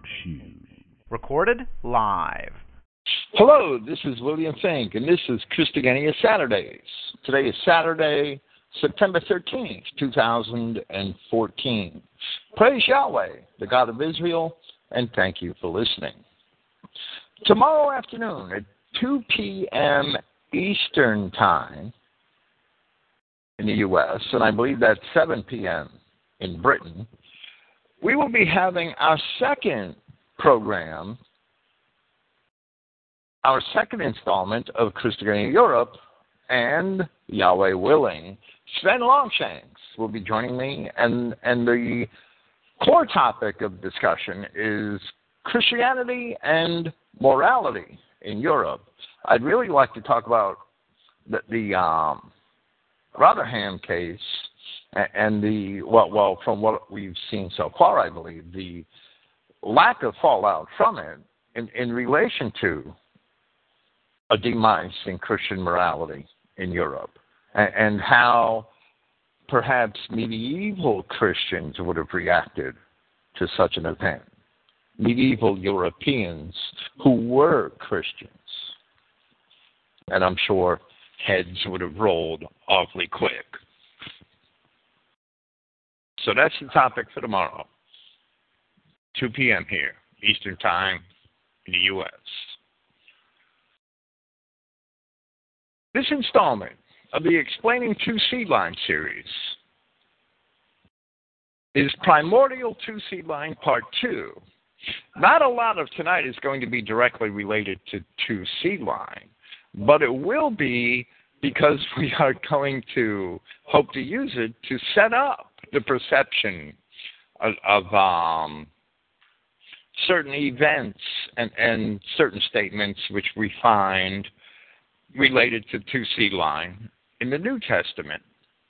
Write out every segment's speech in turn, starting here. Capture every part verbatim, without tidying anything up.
Recorded live. Hello, this is William Fink, and this is Christogenea Saturdays. Today is Saturday, September thirteenth, two thousand fourteen. Praise Yahweh, the God of Israel, and thank you for listening. Tomorrow afternoon at two p.m. Eastern Time in the U S, and I believe that's seven p.m. in Britain, we will be having our second program, our second installment of Christogenea Europe, and Yahweh willing, Sven Longshanks will be joining me, and, and the core topic of discussion is Christianity and morality in Europe. I'd really like to talk about the, the um, Rotherham case and the, well, well, from what we've seen so far, I believe, the lack of fallout from it in, in relation to a demise in Christian morality in Europe, and, and how perhaps medieval Christians would have reacted to such an event. Medieval Europeans who were Christians. And I'm sure heads would have rolled awfully quick. So that's the topic for tomorrow, two p.m. here, Eastern Time in the U S. This installment of the Explaining Two Seed Line series is Primordial Two Seed Line Part two. Not a lot of tonight is going to be directly related to Two Seed Line, but it will be because we are going to hope to use it to set up the perception of, of um, certain events and, and certain statements which we find related to Two Seed Line in the New Testament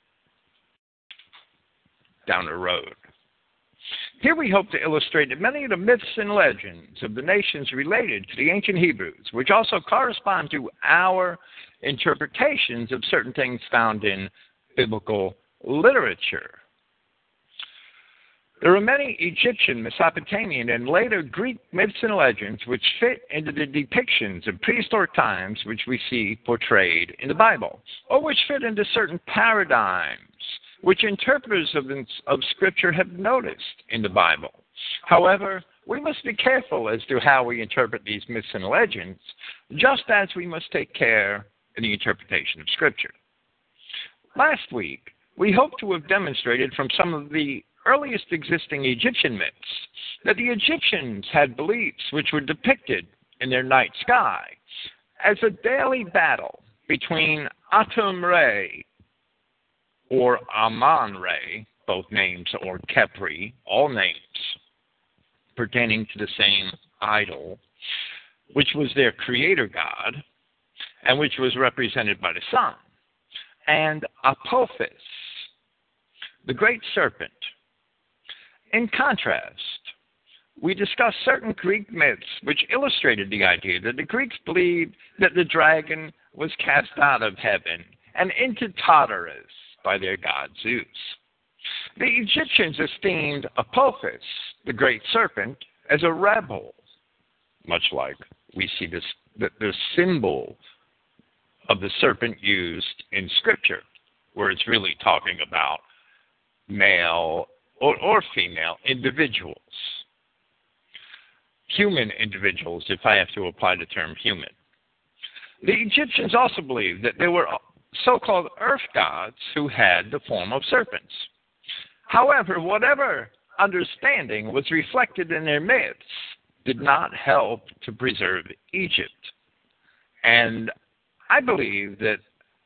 down the road. Here we hope to illustrate that many of the myths and legends of the nations related to the ancient Hebrews, which also correspond to our interpretations of certain things found in biblical literature. There are many Egyptian, Mesopotamian, and later Greek myths and legends which fit into the depictions of prehistoric times which we see portrayed in the Bible, or which fit into certain paradigms which interpreters of, of Scripture have noticed in the Bible. However, we must be careful as to how we interpret these myths and legends, just as we must take care in the interpretation of Scripture. Last week, we hope to have demonstrated from some of the earliest existing Egyptian myths that the Egyptians had beliefs which were depicted in their night sky as a daily battle between Atum-Re or Amun-Re, both names, or Khepri, all names pertaining to the same idol, which was their creator god and which was represented by the sun, and Apophis, the great serpent. In contrast, we discussed certain Greek myths which illustrated the idea that the Greeks believed that the dragon was cast out of heaven and into Tartarus by their god Zeus. The Egyptians esteemed Apophis, the great serpent, as a rebel, much like we see this, the, the symbol of the serpent used in Scripture, where it's really talking about male Or, or female individuals, human individuals, if I have to apply the term human. The Egyptians also believed that there were so-called earth gods who had the form of serpents. However, whatever understanding was reflected in their myths did not help to preserve Egypt. And I believe that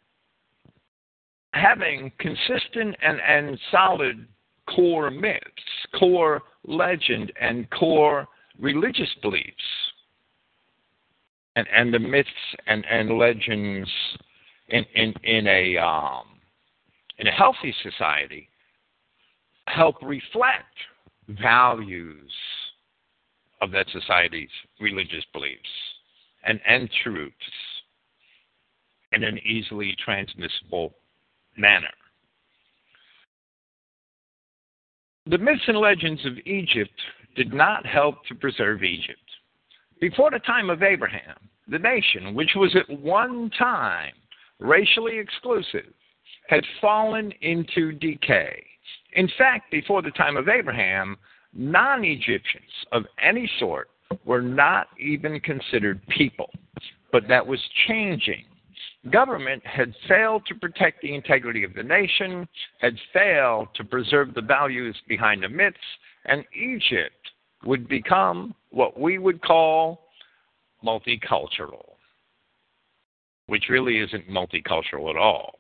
having consistent and, and solid core myths, core legend, and core religious beliefs, and, and the myths and, and legends in, in, in, a, um, in a healthy society help reflect values of that society's religious beliefs and, and truths in an easily transmissible manner. The myths and legends of Egypt did not help to preserve Egypt. Before the time of Abraham, the nation, which was at one time racially exclusive, had fallen into decay. In fact, before the time of Abraham, non-Egyptians of any sort were not even considered people. But that was changing. Government had failed to protect the integrity of the nation, had failed to preserve the values behind the myths, and Egypt would become what we would call multicultural, which really isn't multicultural at all.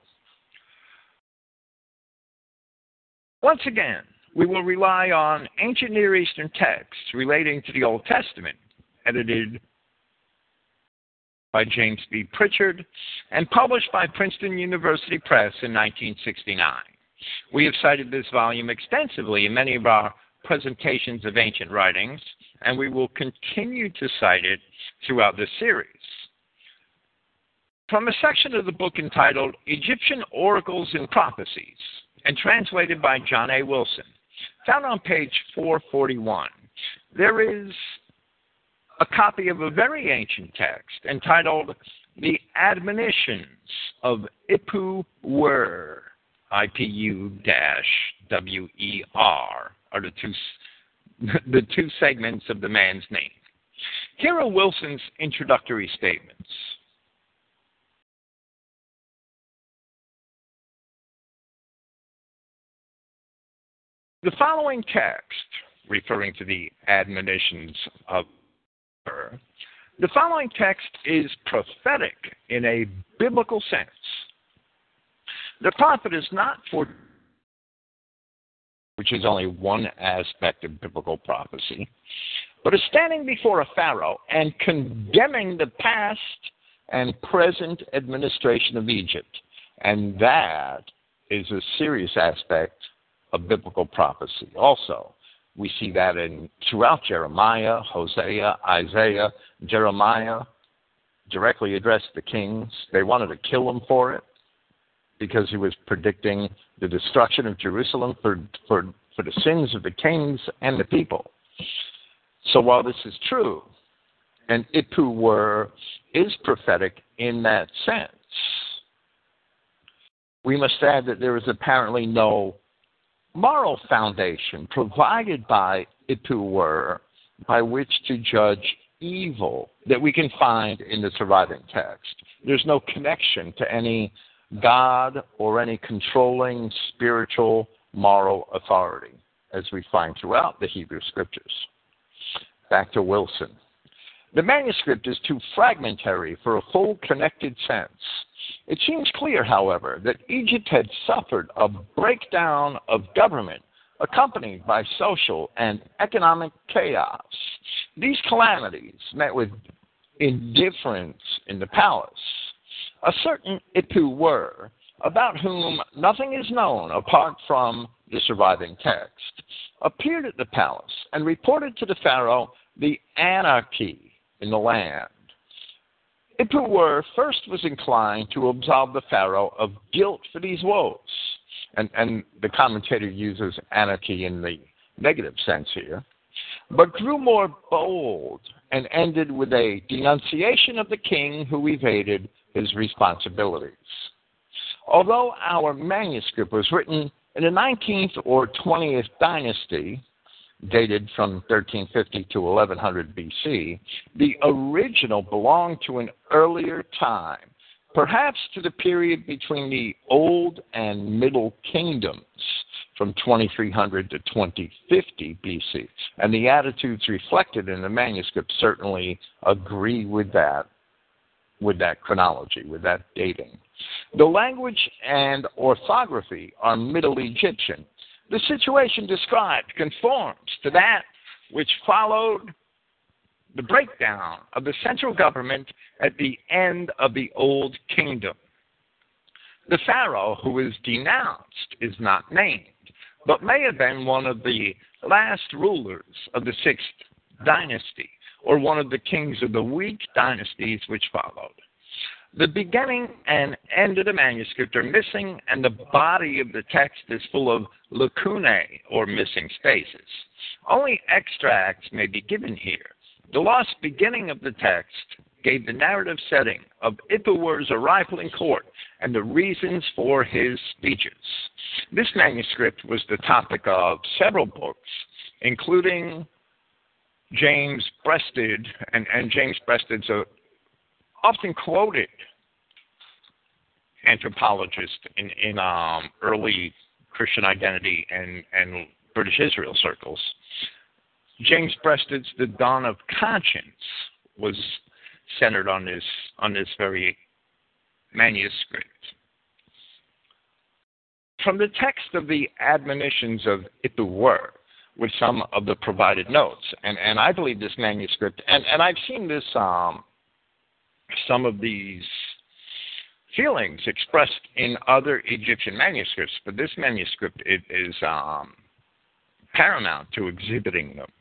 Once again, we will rely on ancient Near Eastern texts relating to the Old Testament, edited by James B. Pritchard and published by Princeton University Press in nineteen sixty-nine. We have cited this volume extensively in many of our presentations of ancient writings, and we will continue to cite it throughout this series. From a section of the book entitled Egyptian Oracles and Prophecies, and translated by John A. Wilson, found on page four forty-one, there is a copy of a very ancient text entitled The Admonitions of Ipu-Wer, I P U W E R, are the two, the two segments of the man's name. Here are Wilson's introductory statements. The following text, referring to the admonitions of her, the following text is prophetic in a biblical sense. The prophet is not for, which is only one aspect of biblical prophecy, but is standing before a pharaoh and condemning the past and present administration of Egypt. And that is a serious aspect of biblical prophecy. Also, we see that in throughout Jeremiah, Hosea, Isaiah. Jeremiah directly addressed the kings. They wanted to kill him for it because he was predicting the destruction of Jerusalem for, for, for the sins of the kings and the people. So while this is true, and Ipu-Wer is prophetic in that sense, we must add that there is apparently no moral foundation provided by Ipu-Wer by which to judge evil that we can find in the surviving text. There's no connection to any God or any controlling spiritual moral authority, as we find throughout the Hebrew Scriptures. Back to Wilson. The manuscript is too fragmentary for a full connected sense. It seems clear, however, that Egypt had suffered a breakdown of government accompanied by social and economic chaos. These calamities met with indifference in the palace. A certain Ipu-Wer, about whom nothing is known apart from the surviving text, appeared at the palace and reported to the pharaoh the anarchy in the land. Ipu-Wer first was inclined to absolve the pharaoh of guilt for these woes, and, and the commentator uses anarchy in the negative sense here, but grew more bold and ended with a denunciation of the king who evaded his responsibilities. Although our manuscript was written in the nineteenth or twentieth dynasty, dated from thirteen fifty to eleven hundred B C, the original belonged to an earlier time, perhaps to the period between the Old and Middle Kingdoms, from twenty-three hundred to twenty fifty B C. And the attitudes reflected in the manuscript certainly agree with that, with that chronology, with that dating. The language and orthography are Middle Egyptian. The situation described conforms to that which followed the breakdown of the central government at the end of the Old Kingdom. The pharaoh who is denounced is not named, but may have been one of the last rulers of the sixth dynasty, or one of the kings of the weak dynasties which followed. The beginning and end of the manuscript are missing, and the body of the text is full of lacunae, or missing spaces. Only extracts may be given here. The lost beginning of the text gave the narrative setting of Ipuwer's arrival in court and the reasons for his speeches. This manuscript was the topic of several books, including James Breasted, and, and James Breasted's a often quoted anthropologist in, in um, early Christian identity and, and British Israel circles. James Breasted's The Dawn of Conscience was centered on this on this very manuscript. From the text of the admonitions of Ipuwer, with some of the provided notes, and, and I believe this manuscript, and, and I've seen this, um, some of these feelings expressed in other Egyptian manuscripts, but this manuscript it is um, paramount to exhibiting them.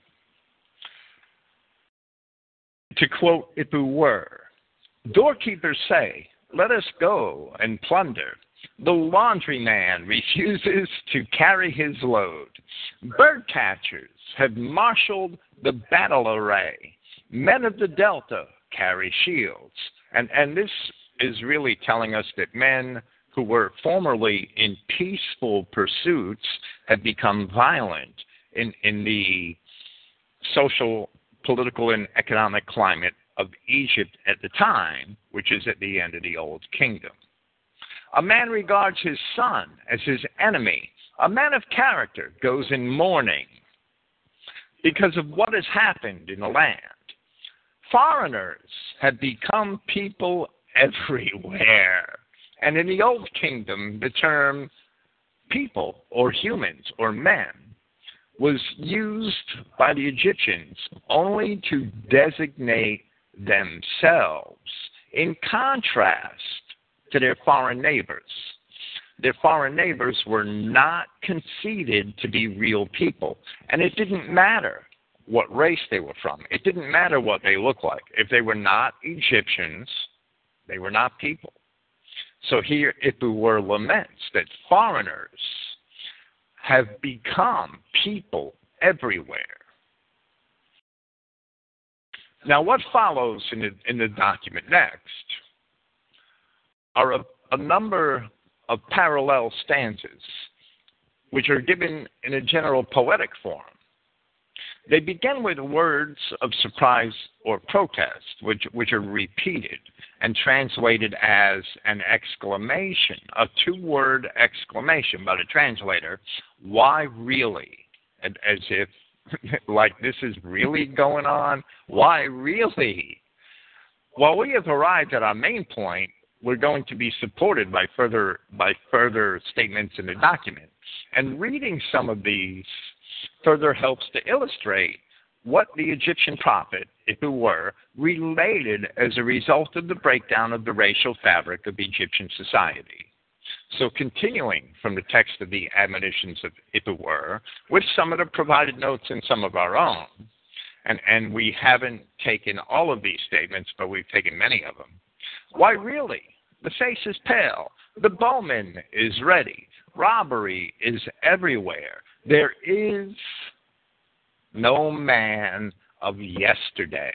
To quote Ipuwer, "Doorkeepers say, 'Let us go and plunder.' The laundryman refuses to carry his load. Bird catchers have marshaled the battle array. Men of the Delta carry shields." And, and this is really telling us that men who were formerly in peaceful pursuits have become violent in, in the social, political, and economic climate of Egypt at the time, which is at the end of the Old Kingdom. A man regards his son as his enemy. A man of character goes in mourning because of what has happened in the land. Foreigners have become people everywhere. And in the Old Kingdom, the term people or humans or men was used by the Egyptians only to designate themselves, in contrast to their foreign neighbors. Their foreign neighbors were not conceded to be real people, and it didn't matter what race they were from. It didn't matter what they looked like. If they were not Egyptians, they were not people. So here Ipuwer laments that foreigners have become people everywhere. Now, what follows in the, in the document next are a, a number of parallel stanzas, which are given in a general poetic form. They begin with words of surprise or protest, which, which are repeated and translated as an exclamation, a two-word exclamation by the translator, "Why really?" And as if, like, this is really going on? Why really? While we have arrived at our main point, we're going to be supported by further by further statements in the document. And reading some of these further helps to illustrate what the Egyptian prophet, Ipuwer, related as a result of the breakdown of the racial fabric of Egyptian society. So continuing from the text of the admonitions of Ipuwer, with some of the provided notes and some of our own, and, and we haven't taken all of these statements, but we've taken many of them. Why really? The face is pale. The bowman is ready. Robbery is everywhere. There is no man of yesterday.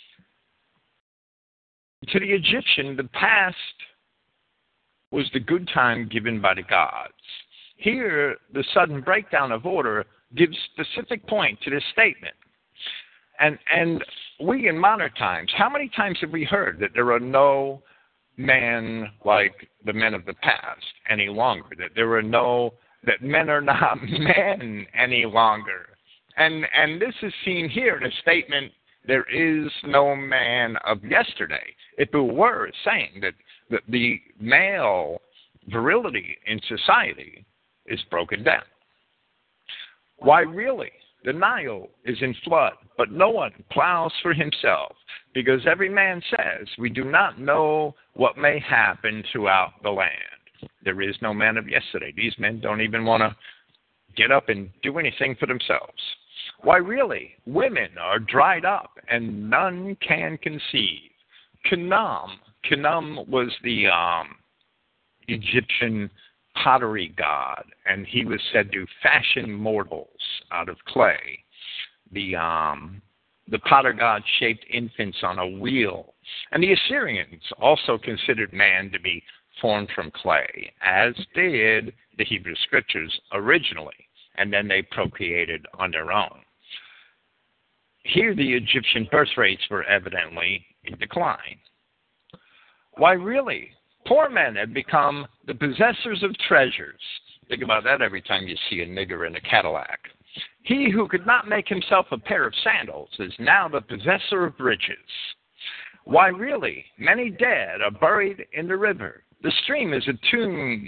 To the Egyptian, the past was the good time given by the gods. Here, the sudden breakdown of order gives specific point to this statement. And, and we in modern times, how many times have we heard that there are no men like the men of the past any longer, that there are no, that men are not men any longer? And, and this is seen here in a statement, there is no man of yesterday. Ipuwer is saying that the, the male virility in society is broken down. Why really? The Nile is in flood, but no one plows for himself, because every man says, we do not know what may happen throughout the land. There is no man of yesterday. These men don't even want to get up and do anything for themselves. Why really? Women are dried up, and none can conceive. Khnum, Khnum was the um, Egyptian pottery god, and he was said to fashion mortals out of clay. the um, the potter god shaped infants on a wheel. And the Assyrians also considered man to be formed from clay, as did the Hebrew Scriptures originally, and then they procreated on their own. Here the Egyptian birth rates were evidently in decline. Why really? Poor men had become the possessors of treasures. Think about that every time you see a nigger in a Cadillac. He who could not make himself a pair of sandals is now the possessor of riches. Why really? Many dead are buried in the river. The stream is a tomb,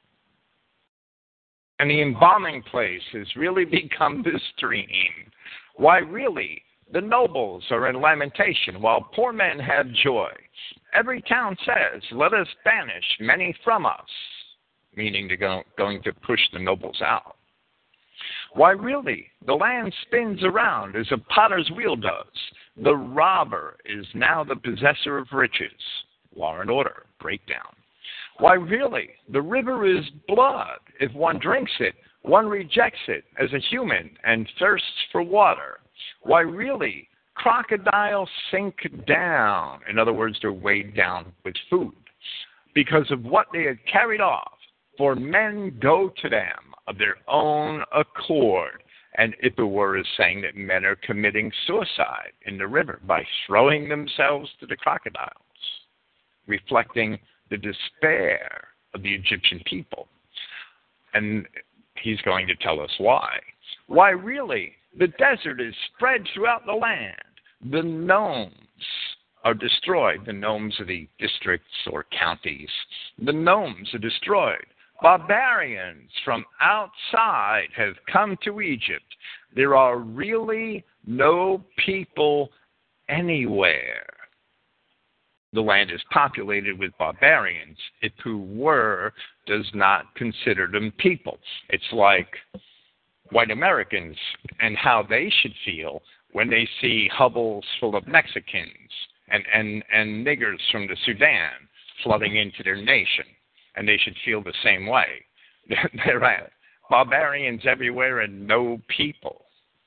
and the embalming place has really become the stream. Why really? The nobles are in lamentation, while poor men have joy. Every town says, let us banish many from us, meaning they're go, going to push the nobles out. Why really? The land spins around as a potter's wheel does. The robber is now the possessor of riches. Law and order, breakdown. Why really? The river is blood. If one drinks it, one rejects it as a human and thirsts for water. Why really? Crocodiles sink down. In other words, they're weighed down with food because of what they had carried off. For men go to them of their own accord. And Ipuwer is saying that men are committing suicide in the river by throwing themselves to the crocodiles, reflecting the despair of the Egyptian people. And he's going to tell us why. Why really? The desert is spread throughout the land. The nomes are destroyed. The nomes are the districts or counties. The nomes are destroyed. Barbarians from outside have come to Egypt. There are really no people anywhere. The land is populated with barbarians. Ipuwer does not consider them people. It's like white Americans and how they should feel when they see hovels full of Mexicans and, and, and niggers from the Sudan flooding into their nation. And they should feel the same way. There are barbarians everywhere and no people.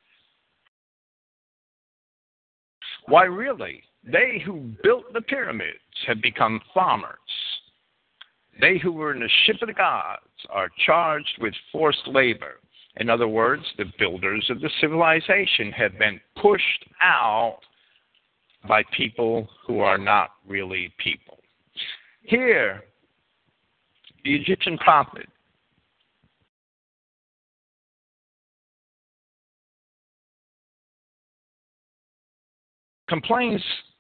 Why really? They who built the pyramids have become farmers. They who were in the ship of the gods are charged with forced labor. In other words, the builders of the civilization have been pushed out by people who are not really people. Here, the Egyptian prophet complains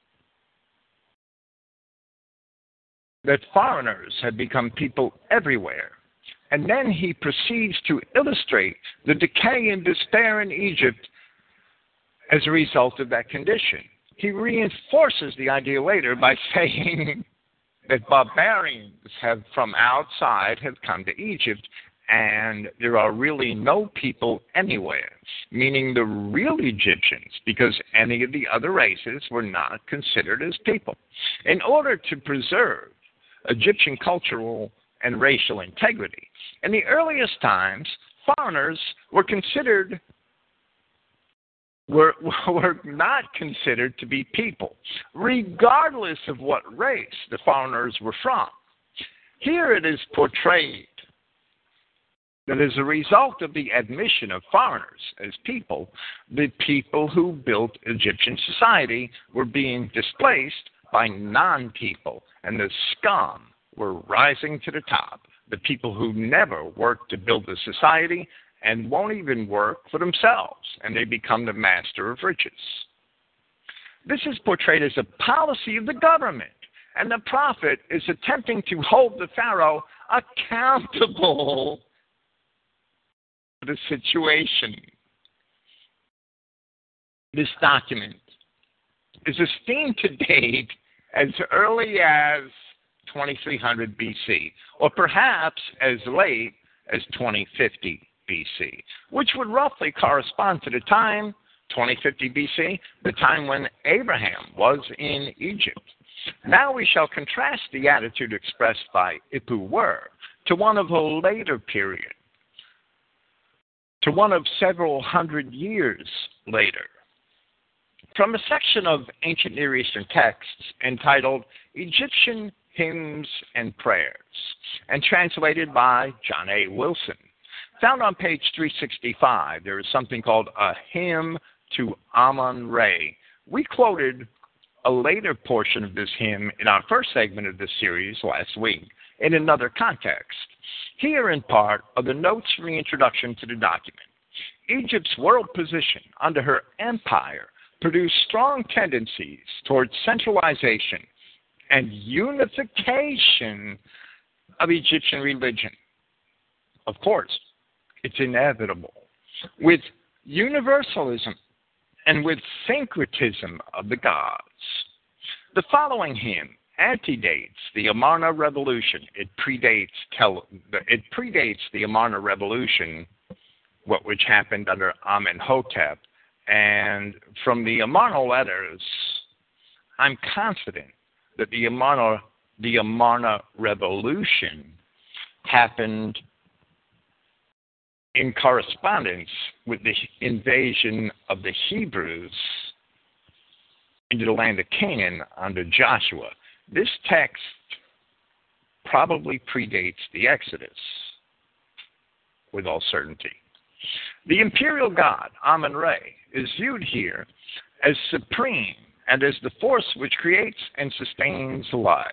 that foreigners have become people everywhere. And then he proceeds to illustrate the decay and despair in Egypt as a result of that condition. He reinforces the idea later by saying that barbarians have from outside have come to Egypt, and there are really no people anywhere, meaning the real Egyptians, because any of the other races were not considered as people. In order to preserve Egyptian cultural and racial integrity, in the earliest times, foreigners were considered were, were not considered to be people, regardless of what race the foreigners were from. Here it is portrayed that as a result of the admission of foreigners as people, the people who built Egyptian society were being displaced by non-people, and the scum were rising to the top, the people who never worked to build the society and won't even work for themselves, and they become the master of riches. This is portrayed as a policy of the government, and the prophet is attempting to hold the Pharaoh accountable for the situation. This document is esteemed to date as early as twenty-three hundred B C, or perhaps as late as twenty fifty B C, which would roughly correspond to the time, twenty fifty B C, the time when Abraham was in Egypt. Now we shall contrast the attitude expressed by Ipuwer to one of a later period. to one of several hundred years later. From a section of ancient Near Eastern texts entitled Egyptian Hymns and Prayers, and translated by John A. Wilson. Found on page three sixty-five, there is something called a hymn to Amun-Re. We quoted a later portion of this hymn in our first segment of this series last week in another context. Here, in part, are the notes from the introduction to the document. Egypt's world position under her empire produced strong tendencies towards centralization and unification of Egyptian religion. Of course, it's inevitable. With universalism and with syncretism of the gods. The following hymn antedates the Amarna Revolution. It predates, tel- it predates the Amarna Revolution, what which happened under Amenhotep. And from the Amarna letters, I'm confident that the Amarna, the Amarna Revolution happened in correspondence with the invasion of the Hebrews into the land of Canaan under Joshua. This text probably predates the Exodus with all certainty. The imperial god, Amun-Re, is viewed here as supreme and as the force which creates and sustains life.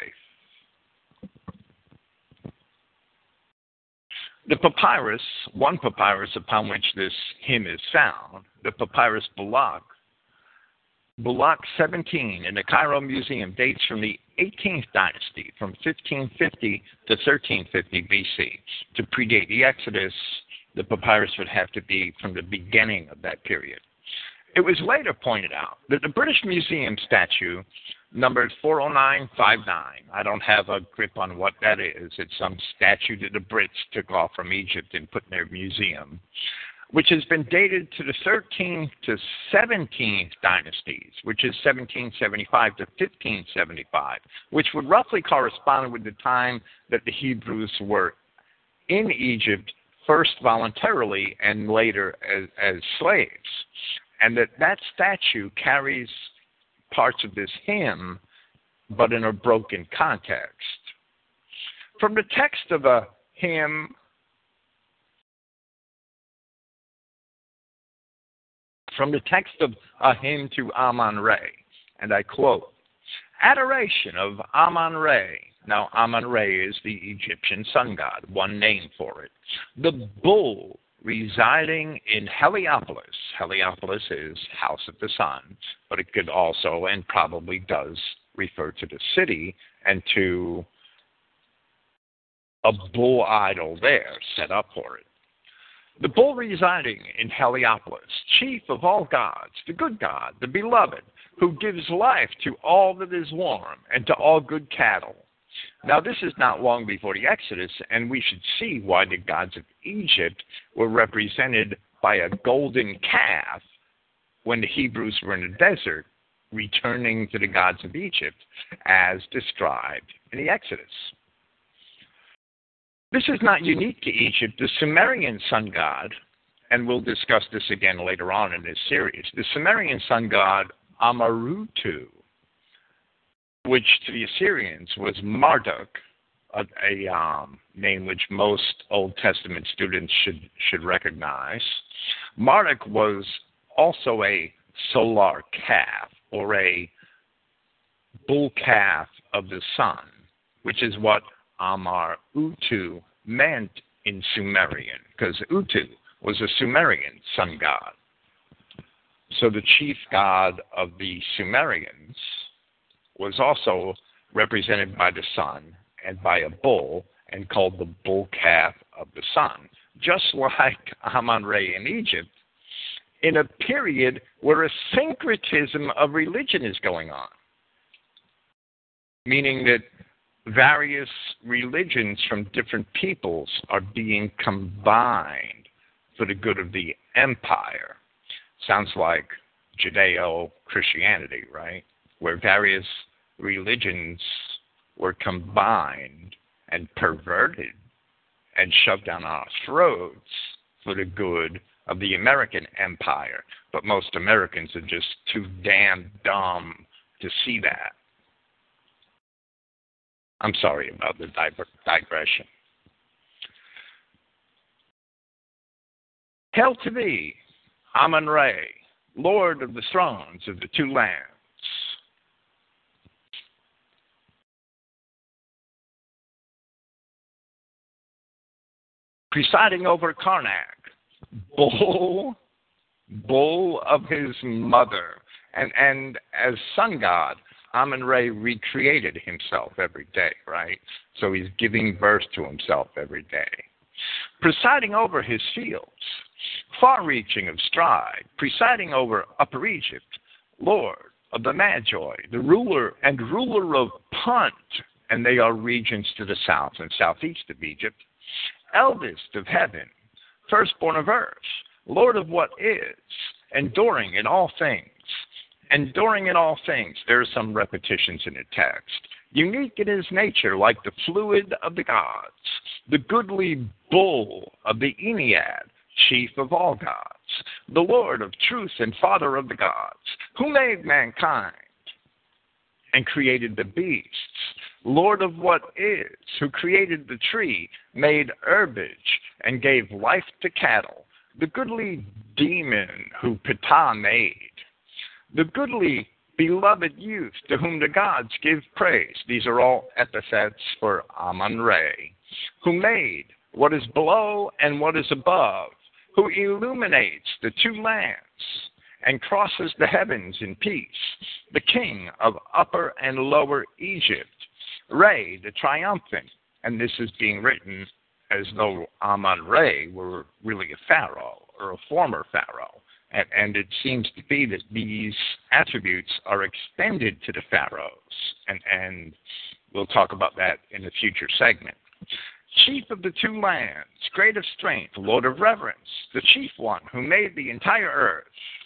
The papyrus, one papyrus upon which this hymn is found, the papyrus Bulaq, Bulaq seventeen in the Cairo Museum, dates from the eighteenth dynasty, from fifteen fifty to thirteen fifty B C. To predate the Exodus, the papyrus would have to be from the beginning of that period. It was later pointed out that the British Museum statue numbered four oh nine fifty-nine. I don't have a grip on what that is. It's some statue that the Brits took off from Egypt and put in their museum, which has been dated to the thirteenth to seventeenth dynasties, which is seventeen seventy-five to fifteen seventy-five, which would roughly correspond with the time that the Hebrews were in Egypt, first voluntarily and later as, as slaves. And that that statue carries parts of this hymn, but in a broken context. From the text of a hymn, from the text of a hymn to Amun-Re, and I quote, "Adoration of Amun-Re." Now, Amun-Re is the Egyptian sun god, one name for it. The bull residing in Heliopolis. Heliopolis is House of the Sun, but it could also and probably does refer to the city and to a bull idol there set up for it. The bull residing in Heliopolis, chief of all gods, the good God, the beloved, who gives life to all that is warm and to all good cattle. Now, this is not long before the Exodus, and we should see why the gods of Egypt were represented by a golden calf when the Hebrews were in the desert, returning to the gods of Egypt, as described in the Exodus. This is not unique to Egypt. The Sumerian sun god, and we'll discuss this again later on in this series, the Sumerian sun god Amarutu, which to the Assyrians was Marduk, a, a um, name which most Old Testament students should, should recognize. Marduk was also a solar calf, or a bull calf of the sun, which is what Amar-Utu meant in Sumerian, because Utu was a Sumerian sun god. So the chief god of the Sumerians was also represented by the sun and by a bull and called the bull calf of the sun, just like Amun-Re in Egypt, in a period where a syncretism of religion is going on, meaning that various religions from different peoples are being combined for the good of the empire. Sounds like Judeo-Christianity, right? Where various religions were combined and perverted and shoved down our throats for the good of the American empire, but most Americans are just too damn dumb to see that. I'm sorry about the digression. Hail to thee, Amun-Re, Lord of the thrones of the two lands. Presiding over Karnak, bull, bull of his mother. And, and as sun god, Amun-Re recreated himself every day, right? So he's giving birth to himself every day. Presiding over his fields, far-reaching of stride, presiding over Upper Egypt, Lord of the Magi, the ruler and ruler of Punt, and they are regions to the south and southeast of Egypt, eldest of heaven, firstborn of earth, Lord of what is, enduring in all things. Enduring in all things, there are some repetitions in the text. Unique in his nature, like the fluid of the gods, the goodly bull of the Ennead, chief of all gods, the Lord of truth and father of the gods, who made mankind and created the beasts, Lord of what is, who created the tree, made herbage, and gave life to cattle, the goodly demon who Ptah made, the goodly beloved youth to whom the gods give praise. These are all epithets for Amun-Re, who made what is below and what is above, who illuminates the two lands and crosses the heavens in peace, the king of Upper and Lower Egypt, Re, the triumphant, and this is being written as though Amun-Re were really a pharaoh or a former pharaoh. And, and it seems to be that these attributes are extended to the pharaohs, and, and we'll talk about that in a future segment. Chief of the two lands, great of strength, Lord of reverence, the chief one who made the entire earth.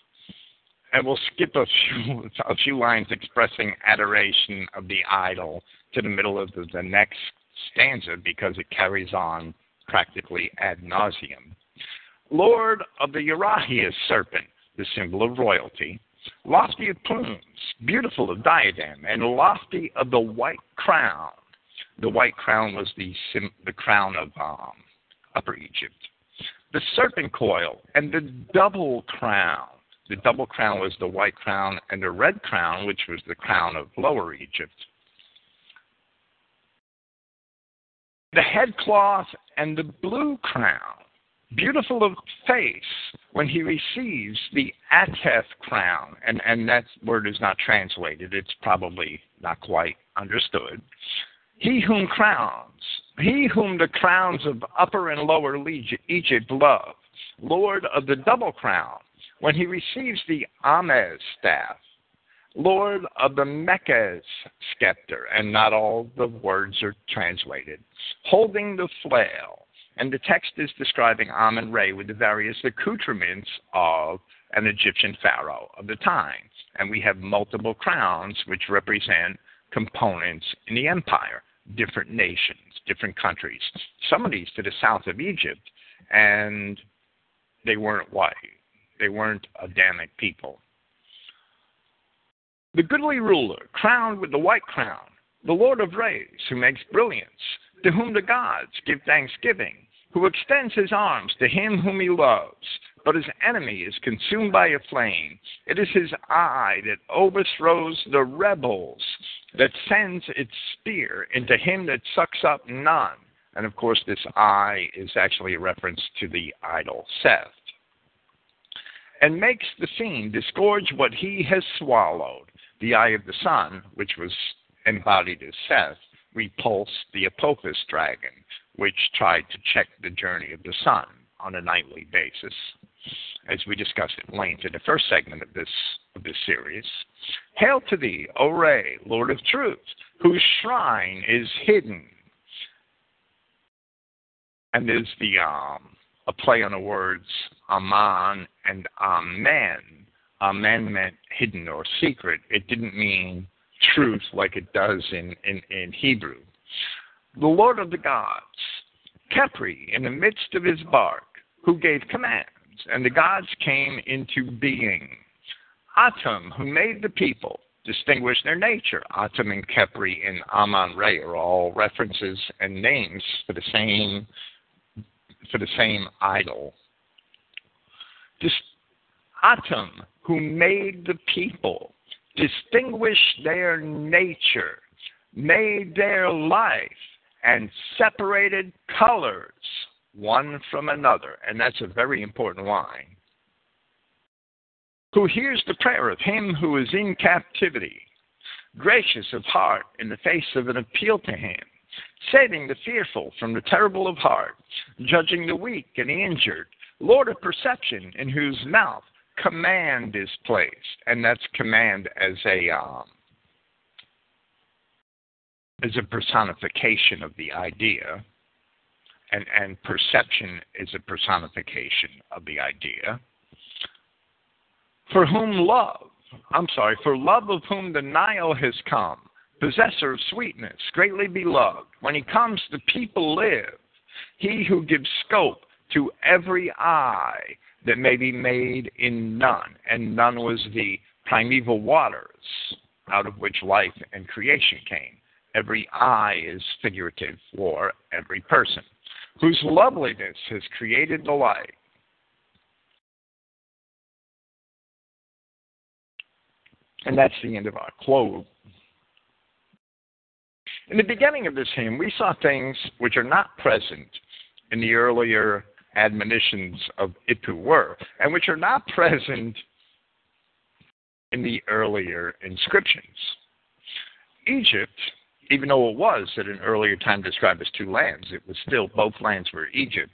And we'll skip a few, a few lines expressing adoration of the idol to the middle of the, the next stanza because it carries on practically ad nauseum. Lord of the Urahias serpent, the symbol of royalty, lofty of plumes, beautiful of diadem, and lofty of the white crown. The white crown was the, sim- the crown of um, Upper Egypt. The serpent coil and the double crown. The double crown was the white crown, and the red crown, which was the crown of Lower Egypt. The headcloth and the blue crown. Beautiful of face when he receives the Atef crown, and, and that word is not translated. It's probably not quite understood. He whom crowns, he whom the crowns of Upper and Lower Egypt love, Lord of the double crown, when he receives the Amez staff, Lord of the Mekes scepter, and not all the words are translated, holding the flail. And the text is describing Amun-Re with the various accoutrements of an Egyptian pharaoh of the time. And we have multiple crowns which represent components in the empire, different nations, different countries. Some of these to the south of Egypt, and they weren't white. They weren't Adamic people. The goodly ruler, crowned with the white crown, the Lord of rays, who makes brilliance, to whom the gods give thanksgiving, who extends his arms to him whom he loves, but his enemy is consumed by a flame. It is his eye that overthrows the rebels, that sends its spear into him that sucks up none. And of course, this eye is actually a reference to the idol Seth. And makes the fiend disgorge what he has swallowed. The eye of the sun, which was embodied as Seth, repulsed the Apophis dragon, which tried to check the journey of the sun on a nightly basis, as we discussed at length in the first segment of this of this series. Hail to thee, O Re, Lord of truth, whose shrine is hidden. And there's the um, a play on the words Aman and Amen. Amen meant hidden or secret. It didn't mean truth like it does in, in, in Hebrew. The Lord of the gods, Khepri, in the midst of his bark, who gave commands, and the gods came into being. Atum, who made the people, distinguished their nature. Atum and Khepri and Amun-Re are all references and names for the same for the same idol. Dis- Atum, who made the people, distinguished their nature, made their life, and separated colors one from another. And that's a very important line. Who hears the prayer of him who is in captivity, gracious of heart in the face of an appeal to him, saving the fearful from the terrible of heart, judging the weak and the injured, Lord of perception, in whose mouth command is placed. And that's command as a um, as a personification of the idea, and, and perception is a personification of the idea. For whom love, I'm sorry, for love of whom the Nile has come, possessor of sweetness, greatly beloved. When he comes, the people live. He who gives scope to every eye that may be made in none. And none was the primeval waters out of which life and creation came. Every eye is figurative for every person, whose loveliness has created the light. And that's the end of our quote. In the beginning of this hymn, we saw things which are not present in the earlier admonitions of Ipu were, and which are not present in the earlier inscriptions. Egypt, even though it was at an earlier time described as two lands, it was still, both lands were Egypt.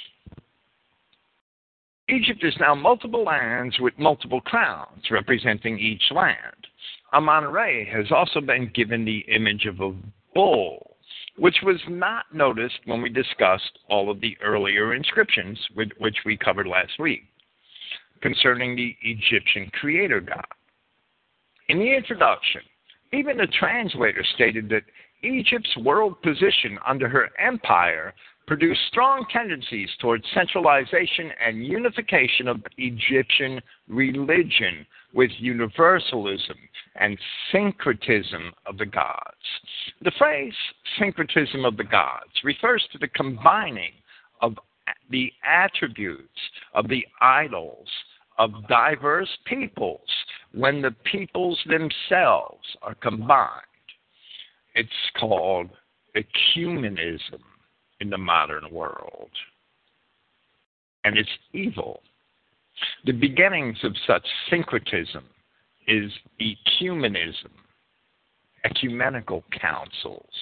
Egypt is now multiple lands with multiple crowns representing each land. Amun-Re has also been given the image of a bull, which was not noticed when we discussed all of the earlier inscriptions, which we covered last week, concerning the Egyptian creator god. In the introduction, even the translator stated that Egypt's world position under her empire produced strong tendencies towards centralization and unification of Egyptian religion with universalism and syncretism of the gods. The phrase syncretism of the gods refers to the combining of the attributes of the idols of diverse peoples when the peoples themselves are combined. It's called ecumenism in the modern world. And it's evil. The beginnings of such syncretism is ecumenism, ecumenical councils.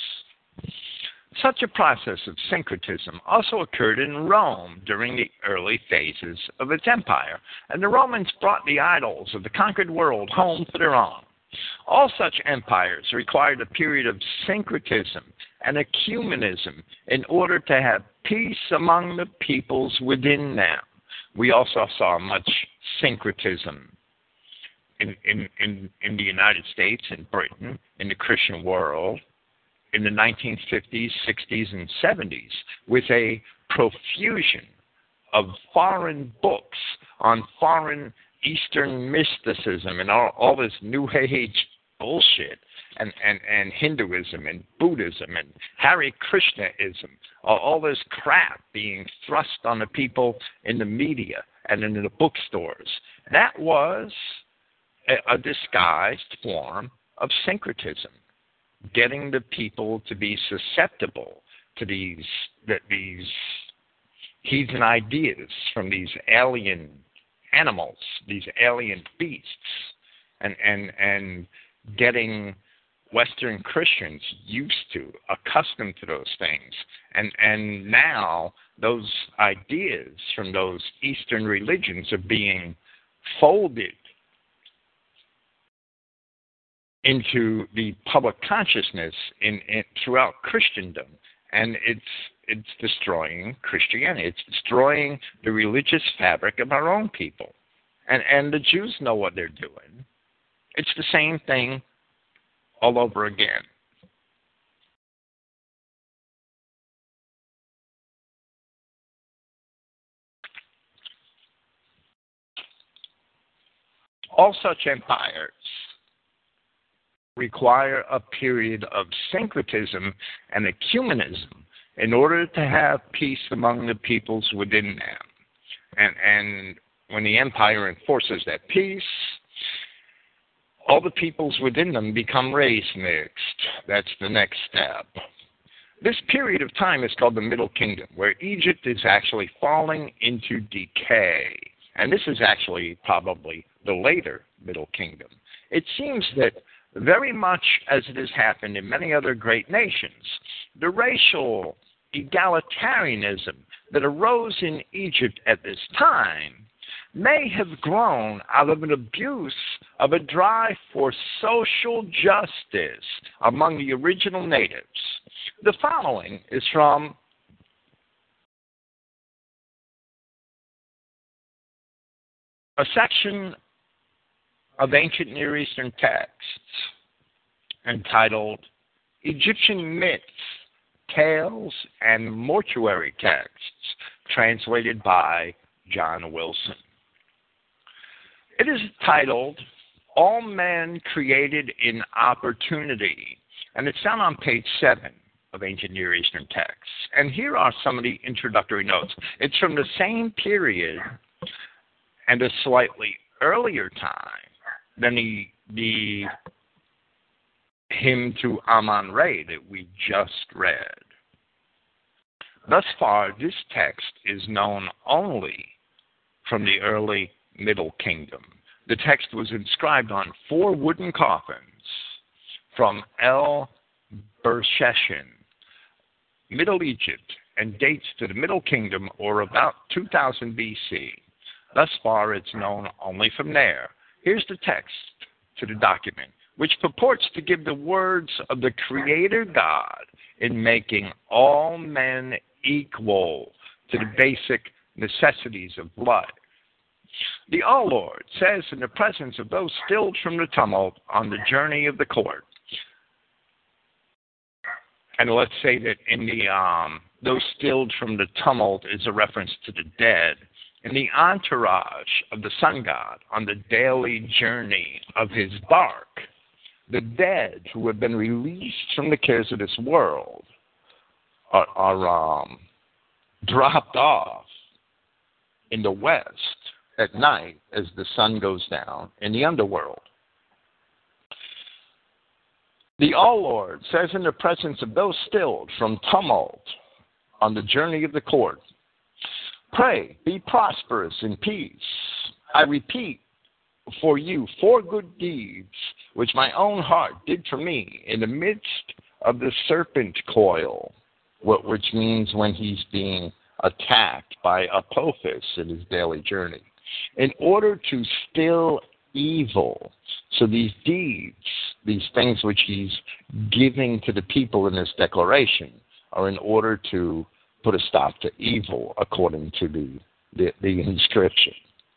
Such a process of syncretism also occurred in Rome during the early phases of its empire, and the Romans brought the idols of the conquered world home for their own. All such empires required a period of syncretism and ecumenism in order to have peace among the peoples within them. We also saw much syncretism in, in, in, in the United States, in Britain, in the Christian world, in the nineteen fifties, sixties, and seventies, with a profusion of foreign books on foreign Eastern mysticism and all, all this New Age bullshit, and, and, and Hinduism and Buddhism and Hare Krishnaism, all, all this crap being thrust on the people in the media and in the bookstores. That was a, a disguised form of syncretism, getting the people to be susceptible to these that these heathen ideas from these alien animals, these alien beasts, and and and getting Western Christians used to, accustomed to those things. And and now those ideas from those Eastern religions are being folded into the public consciousness in, in throughout Christendom, and it's it's destroying Christianity. It's destroying the religious fabric of our own people, and and the Jews know what they're doing. It's the same thing all over again. All such empires require a period of syncretism and ecumenism in order to have peace among the peoples within them. And, and when the empire enforces that peace, all the peoples within them become race mixed. That's the next step. This period of time is called the Middle Kingdom, where Egypt is actually falling into decay. And this is actually probably the later Middle Kingdom. It seems that very much as it has happened in many other great nations, the racial egalitarianism that arose in Egypt at this time may have grown out of an abuse of a drive for social justice among the original natives. The following is from a section of ancient Near Eastern texts entitled Egyptian Myths, Tales, and Mortuary Texts, translated by John Wilson. It is titled, All Men Created in Opportunity, and it's found on page seven of ancient Near Eastern texts. And here are some of the introductory notes. It's from the same period and a slightly earlier time than the, the hymn to Amun-Re that we just read. Thus far, this text is known only from the early Middle Kingdom. The text was inscribed on four wooden coffins from El Bersheshen, Middle Egypt, and dates to the Middle Kingdom or about two thousand B C. Thus far, it's known only from there. Here's the text to the document, which purports to give the words of the Creator God in making all men equal to the basic necessities of life. The All-Lord says in the presence of those stilled from the tumult on the journey of the court, and let's say that in the um, those stilled from the tumult is a reference to the dead, in the entourage of the sun god on the daily journey of his bark, the dead who have been released from the cares of this world are, are um, dropped off in the west at night as the sun goes down in the underworld. The All-Lord says in the presence of those stilled from tumult on the journey of the court, pray, be prosperous in peace. I repeat for you four good deeds which my own heart did for me in the midst of the serpent coil, which means when he's being attacked by Apophis in his daily journey, in order to still evil. So these deeds, these things which he's giving to the people in this declaration, are in order to put a stop to evil, according to the, the, the inscription.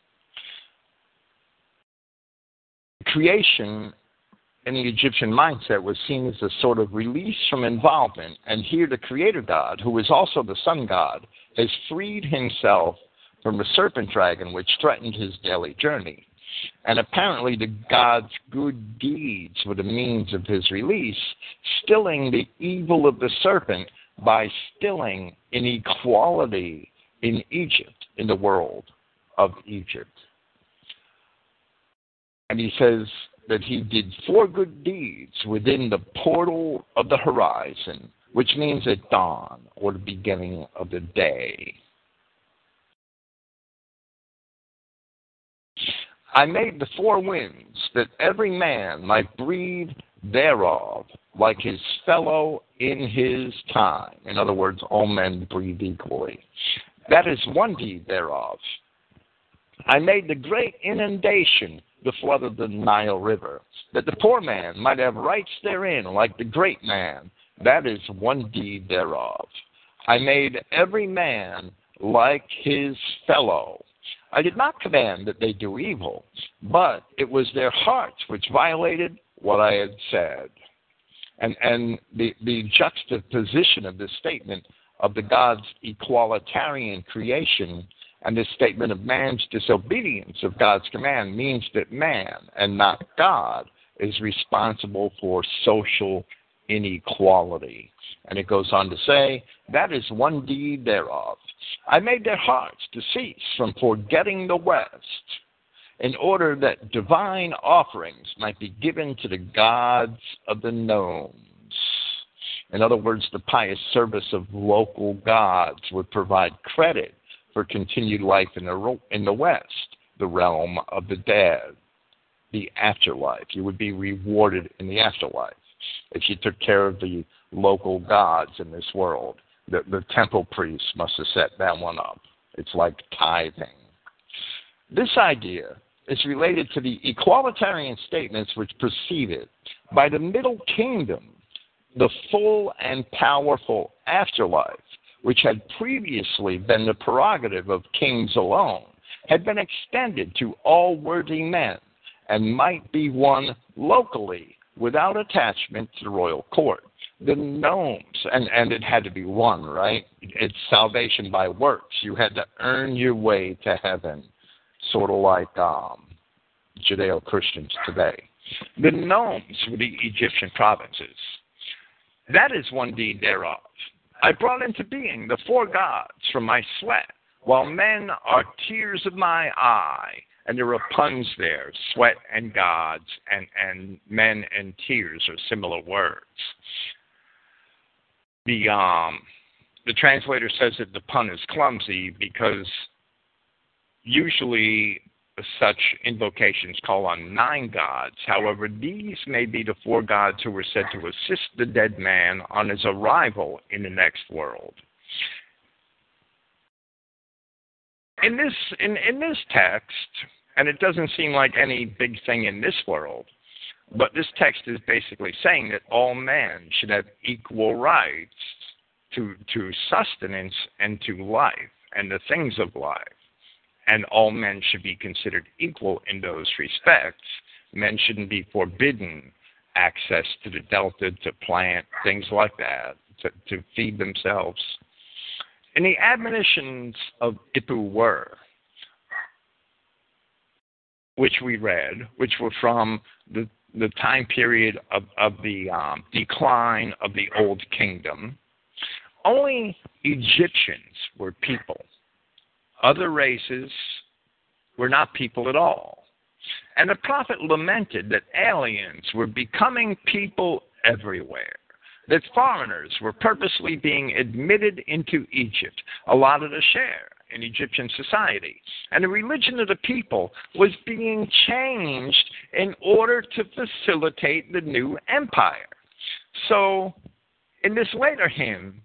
Creation in the Egyptian mindset was seen as a sort of release from involvement, and here the Creator God, who is also the sun god, has freed himself from the serpent dragon which threatened his daily journey. And apparently the God's good deeds were the means of his release, stilling the evil of the serpent by stilling inequality in Egypt, in the world of Egypt. And he says that he did four good deeds within the portal of the horizon, which means at dawn or the beginning of the day. I made the four winds, that every man might breathe thereof, like his fellow in his time. In other words, all men breathe equally. That is one deed thereof. I made the great inundation, the flood of the Nile River, that the poor man might have rights therein, like the great man. That is one deed thereof. I made every man like his fellow. I did not command that they do evil, but it was their hearts which violated what I had said. And, and the, the juxtaposition of this statement of the God's equalitarian creation And this statement of man's disobedience of God's command means that man, and not God, is responsible for social inequality. And it goes on to say, that is one deed thereof. I made their hearts to cease from forgetting the West, in order that divine offerings might be given to the gods of the gnomes. In other words, the pious service of local gods would provide credit for continued life in the, in the West, the realm of the dead, the afterlife. You would be rewarded in the afterlife if you took care of the local gods in this world. The, the temple priests must have set that one up. It's like tithing. This idea is related to the equalitarian statements which preceded. By the Middle Kingdom, the full and powerful afterlife, which had previously been the prerogative of kings alone, had been extended to all worthy men and might be won locally without attachment to the royal court. The gnomes, and, and it had to be won, right? It's salvation by works. You had to earn your way to heaven, sort of like um, Judeo-Christians today. The gnomes were the Egyptian provinces. That is one deed thereof. I brought into being the four gods from my sweat, while men are tears of my eye. And there are puns there, sweat and gods, and, and men and tears are similar words. The um, the translator says that the pun is clumsy because usually such invocations call on nine gods. However, these may be the four gods who were said to assist the dead man on his arrival in the next world. In this in, in this text, and it doesn't seem like any big thing in this world, but this text is basically saying that all men should have equal rights to to sustenance and to life and the things of life. And all men should be considered equal in those respects. Men shouldn't be forbidden access to the delta, to plant, things like that, to, to feed themselves. And the admonitions of Ipu were, which we read, which were from the, the time period of, of the um, decline of the Old Kingdom. Only Egyptians were people. Other races were not people at all. And the prophet lamented that aliens were becoming people everywhere, that foreigners were purposely being admitted into Egypt, allotted a share in Egyptian society. And the religion of the people was being changed in order to facilitate the new empire. So, in this later hymn,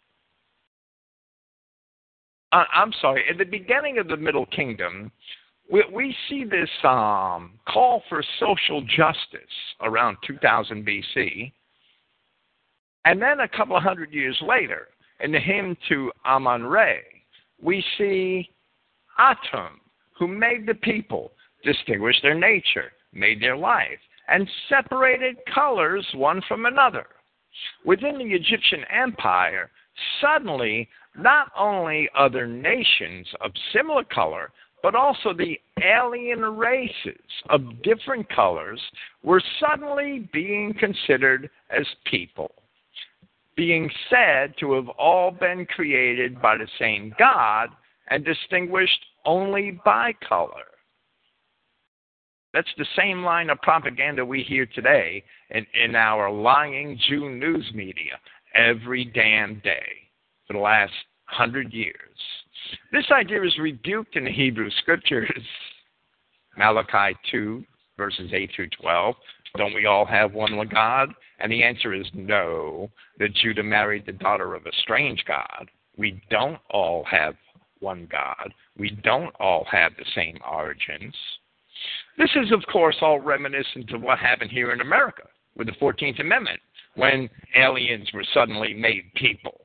uh, I'm sorry, at the beginning of the Middle Kingdom, we, we see this um, call for social justice around two thousand B C, and then a couple of hundred years later, in the hymn to Amun-Re, we see Atum, who made the people, distinguished their nature, made their life, and separated colors one from another. Within the Egyptian empire, suddenly, not only other nations of similar color, but also the alien races of different colors were suddenly being considered as people, being said to have all been created by the same God and distinguished only by color. That's the same line of propaganda we hear today in, in our lying Jew news media every damn day for the last hundred years. This idea is rebuked in the Hebrew Scriptures, Malachi two, verses eight through twelve. Don't we all have one God? And the answer is no, that Judah married the daughter of a strange God. We don't all have one God. We don't all have the same origins. This is, of course, all reminiscent of what happened here in America with the fourteenth Amendment, when aliens were suddenly made people.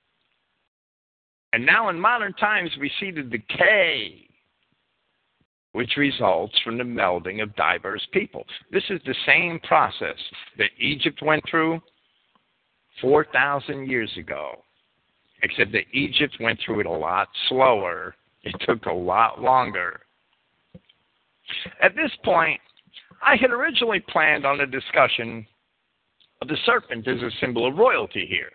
And now in modern times, we see the decay which results from the melding of diverse people. This is the same process that Egypt went through four thousand years ago, except that Egypt went through it a lot slower It took a lot longer. At this point, I had originally planned on a discussion of the serpent as a symbol of royalty here.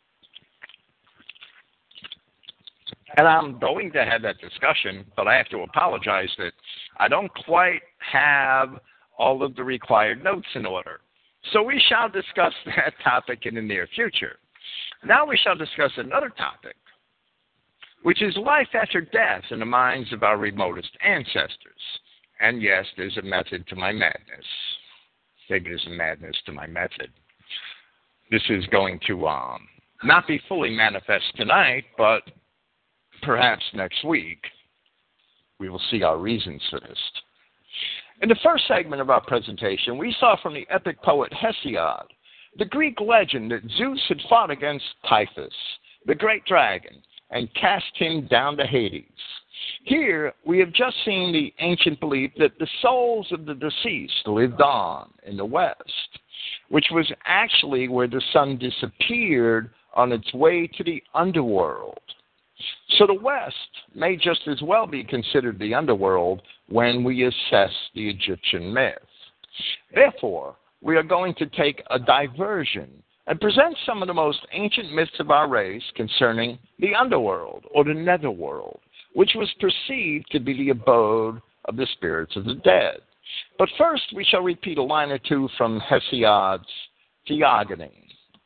And I'm going to have that discussion, but I have to apologize that I don't quite have all of the required notes in order. So we shall discuss that topic in the near future. Now we shall discuss another topic, which is life after death in the minds of our remotest ancestors. And yes, there's a method to my madness. Maybe there's a madness to my method. This is going to um, not be fully manifest tonight, but perhaps next week we will see our reasons for this. In the first segment of our presentation, we saw from the epic poet Hesiod the Greek legend that Zeus had fought against Typhus, the great dragon, and cast him down to Hades. Here, we have just seen the ancient belief that the souls of the deceased lived on in the West, which was actually where the sun disappeared on its way to the underworld. So the West may just as well be considered the underworld when we assess the Egyptian myth. Therefore, we are going to take a diversion and present some of the most ancient myths of our race concerning the underworld or the netherworld, which was perceived to be the abode of the spirits of the dead. But first, we shall repeat a line or two from Hesiod's Theogony,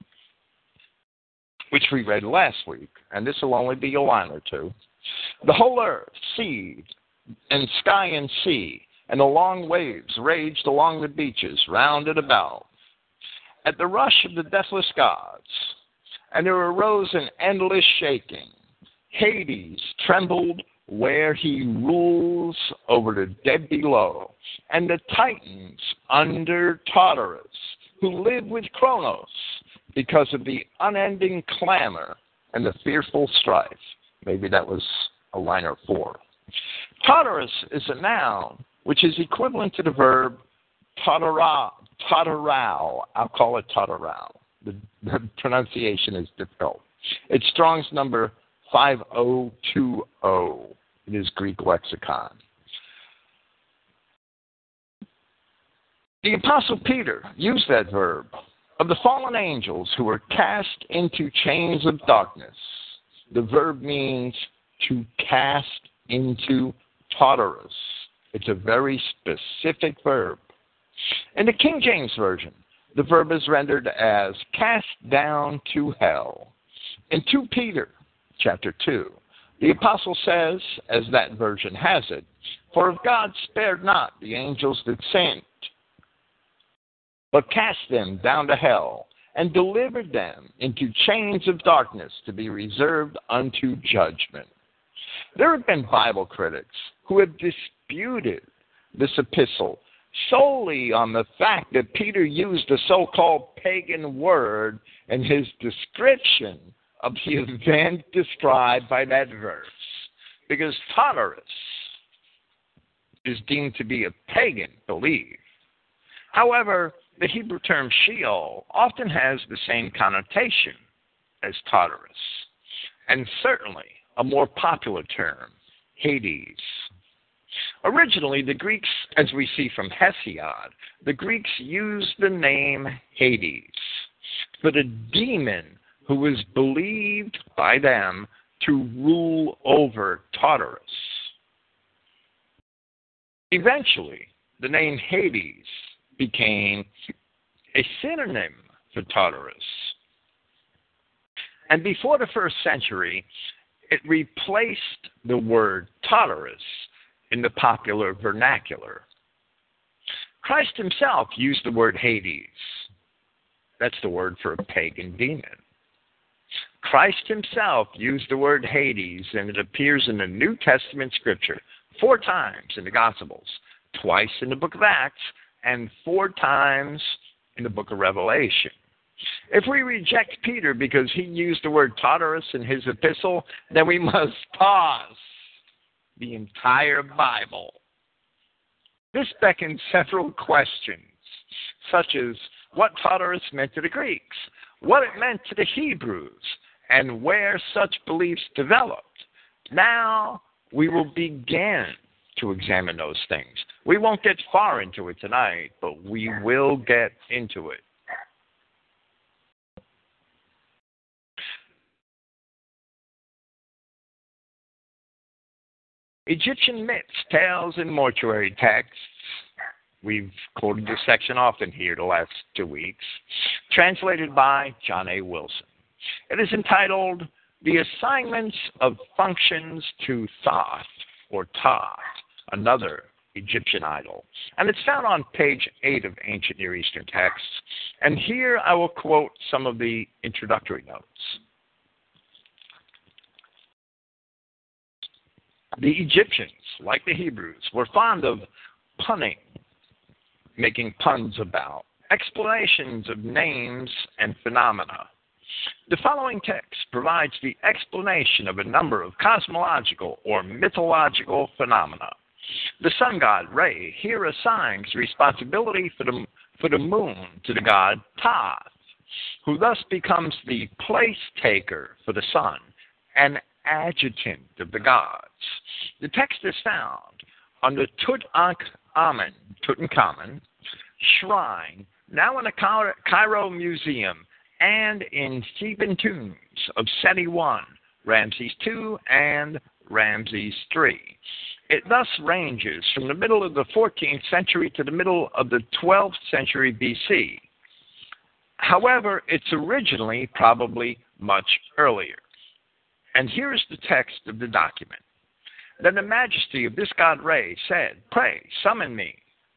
which we read last week, and this will only be a line or two. The whole earth, sea, and sky and sea, and the long waves raged along the beaches round and about, at the rush of the deathless gods, and there arose an endless shaking. Hades trembled where he rules over the dead below, and the Titans under Tartarus, who live with Kronos, because of the unending clamor and the fearful strife. Maybe that was a line or four. Tartarus is a noun which is equivalent to the verb tartarau. Tartarau. I'll call it tartarau. The, the pronunciation is difficult. It's Strong's number five oh two oh in his Greek lexicon. The Apostle Peter used that verb of the fallen angels who were cast into chains of darkness. The verb means to cast into Tartarus. It's a very specific verb. In the King James Version, the verb is rendered as cast down to hell. In Second Peter chapter two, the apostle says, as that version has it, for if God spared not the angels that sinned, but cast them down to hell, and delivered them into chains of darkness to be reserved unto judgment. There have been Bible critics who have disputed this epistle solely on the fact that Peter used a so-called pagan word in his description of the event described by that verse, because Tartarus is deemed to be a pagan belief. However, the Hebrew term Sheol often has the same connotation as Tartarus, and certainly a more popular term, Hades. Originally, the Greeks, as we see from Hesiod, the Greeks used the name Hades for the demon who was believed by them to rule over Tartarus. Eventually, the name Hades became a synonym for Tartarus. And before the first century, it replaced the word Tartarus in the popular vernacular. Christ himself used the word Hades. That's the word for a pagan demon. Christ himself used the word Hades, and it appears in the New Testament scripture four times in the Gospels, twice in the book of Acts, and four times in the book of Revelation. If we reject Peter because he used the word Tartarus in his epistle, then we must pause the entire Bible. This beckons several questions, such as what Tartarus meant to the Greeks, what it meant to the Hebrews, and where such beliefs developed. Now, we will begin to examine those things. We won't get far into it tonight, but we will get into it. Egyptian myths, tales, and mortuary texts. We've quoted this section often here the last two weeks. Translated by John A. Wilson. It is entitled The Assignments of Functions to Thoth, or Thoth, another Egyptian idol. And it's found on page eight of Ancient Near Eastern Texts. And here I will quote some of the introductory notes. The Egyptians, like the Hebrews, were fond of punning, making puns about explanations of names and phenomena. The following text provides the explanation of a number of cosmological or mythological phenomena. The sun god Re here assigns responsibility for the, for the moon to the god Thoth, who thus becomes the place taker for the sun, an adjutant of the gods. The text is found on the Tutankhamun, Tutankhamun shrine, now in the Cairo Museum, and in Theban tombs of Seti I, Ramses the Second, and Ramses the Third. It thus ranges from the middle of the fourteenth century to the middle of the twelfth century B C. However, it's originally probably much earlier. And here is the text of the document. Then the majesty of this god Re said, "Pray, summon me.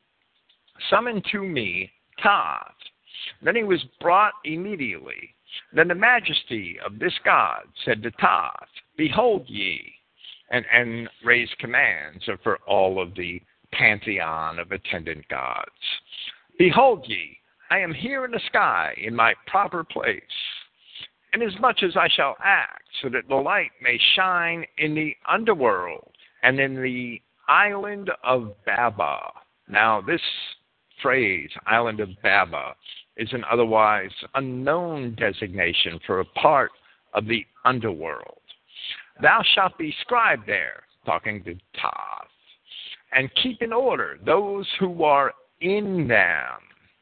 Summon to me Thoth." Then he was brought immediately. Then the majesty of this god said to Thoth, "Behold ye," and, and Re's commands are for all of the pantheon of attendant gods. "Behold ye, I am here in the sky in my proper place. Inasmuch as I shall act so that the light may shine in the underworld and in the island of Baba." Now, this phrase, island of Baba, is an otherwise unknown designation for a part of the underworld. "Thou shalt be scribe there," talking to Thoth, "and keep in order those who are in them."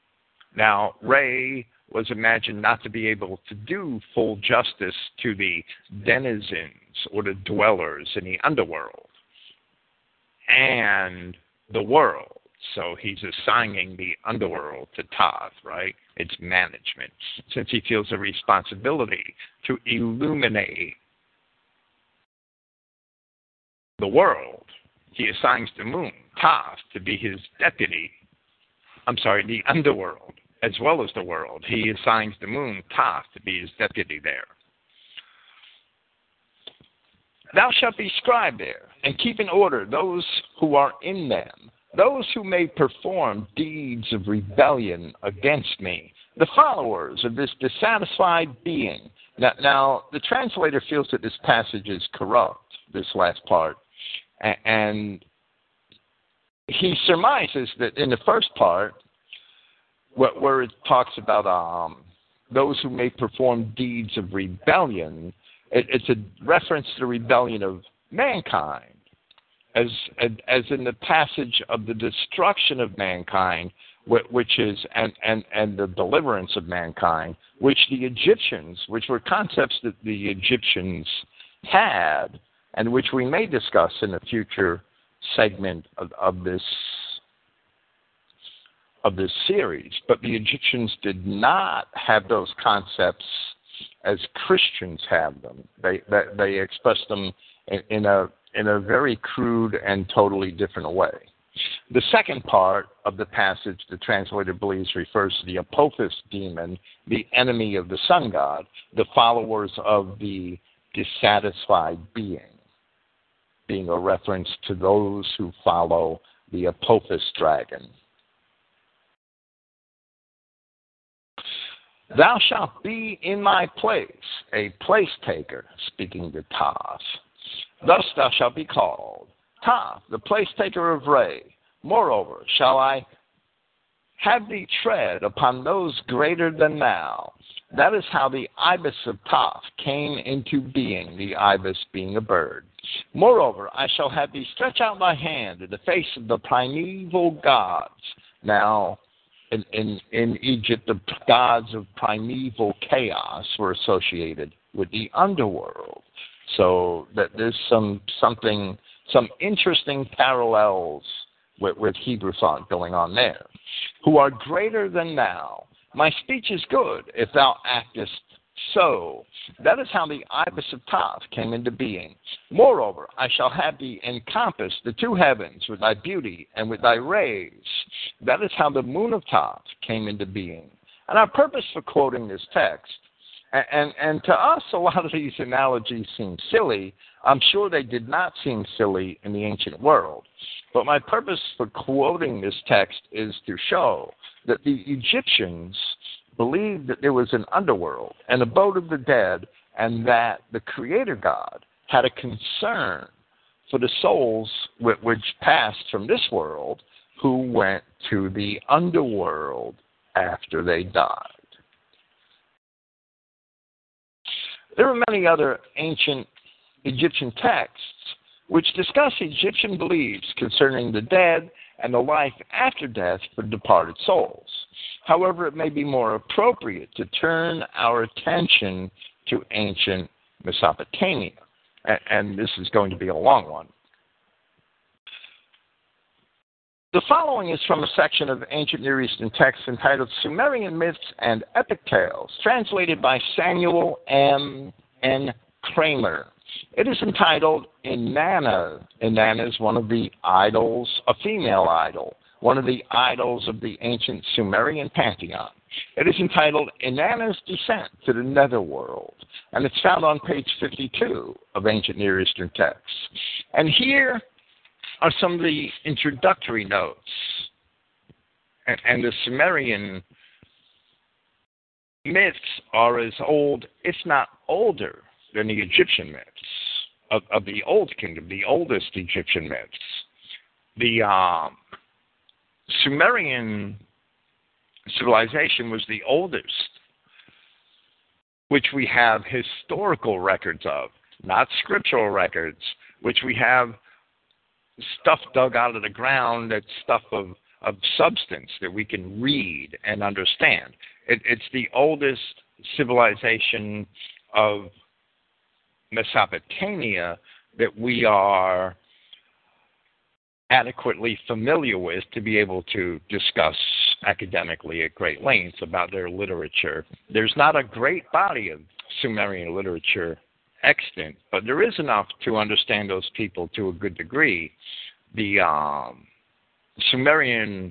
Now, Re was imagined not to be able to do full justice to the denizens or the dwellers in the underworld and the world. So he's assigning the underworld to Thoth, right? It's management, since he feels a responsibility to illuminate the world. He assigns the moon, Thoth, to be his deputy. I'm sorry, the underworld, as well as the world. He assigns the moon, Thoth, to be his deputy there. "Thou shalt be scribe there, and keep in order those who are in them, those who may perform deeds of rebellion against me, the followers of this dissatisfied being." Now, now the translator feels that this passage is corrupt, this last part, and he surmises that in the first part, where it talks about um, those who may perform deeds of rebellion, it, it's a reference to the rebellion of mankind, as as in the passage of the destruction of mankind, which is and, and, and the deliverance of mankind, which the Egyptians, which were concepts that the Egyptians had, and which we may discuss in a future segment of, of this of this series. But the Egyptians did not have those concepts as Christians have them. They they, they expressed them in, in a in a very crude and totally different way. The second part of the passage, the translator believes, refers to the Apophis demon, the enemy of the sun god, the followers of the dissatisfied being, being a reference to those who follow the Apophis dragon. "Thou shalt be in my place, a place taker," speaking to Thoth. "Thus thou shalt be called, Thoth, the place taker of Re. Moreover, shall I have thee tread upon those greater than thou, That is how the ibis of Thoth came into being, the ibis being a bird. Moreover, I shall have thee stretch out thy hand in the face of the primeval gods. Now, in, in, in Egypt, the gods of primeval chaos were associated with the underworld. So that there's some something, some interesting parallels with, with Hebrew thought going on there. Who are greater than thou. My speech is good if thou actest so. That is how the ibis of Thoth came into being. Moreover, I shall have thee encompass the two heavens with thy beauty and with thy rays. That is how the moon of Thoth came into being. And our purpose for quoting this text, and, and, and to us a lot of these analogies seem silly. I'm sure they did not seem silly in the ancient world. But my purpose for quoting this text is to show that the Egyptians believed that there was an underworld, an abode of the dead, and that the Creator God had a concern for the souls which passed from this world who went to the underworld after they died. There are many other ancient Egyptian texts which discuss Egyptian beliefs concerning the dead and the life after death for departed souls. However, it may be more appropriate to turn our attention to ancient Mesopotamia, and this is going to be a long one. The following is from a section of ancient Near Eastern texts entitled Sumerian Myths and Epic Tales, translated by Samuel M. N. Kramer. It is entitled Inanna. Inanna is one of the idols, a female idol, one of the idols of the ancient Sumerian pantheon. It is entitled Inanna's Descent to the Netherworld, and it's found on page fifty-two of ancient Near Eastern texts. And here are some of the introductory notes. And, and the Sumerian myths are as old, if not older, than the Egyptian myths of, of the Old Kingdom, the oldest Egyptian myths. The um, Sumerian civilization was the oldest, which we have historical records of, not scriptural records, which we have stuff dug out of the ground, that's stuff of, of substance that we can read and understand. It, it's the oldest civilization of Mesopotamia that we are adequately familiar with to be able to discuss academically at great length about their literature. There's not a great body of Sumerian literature extant, but there is enough to understand those people to a good degree. The um, Sumerian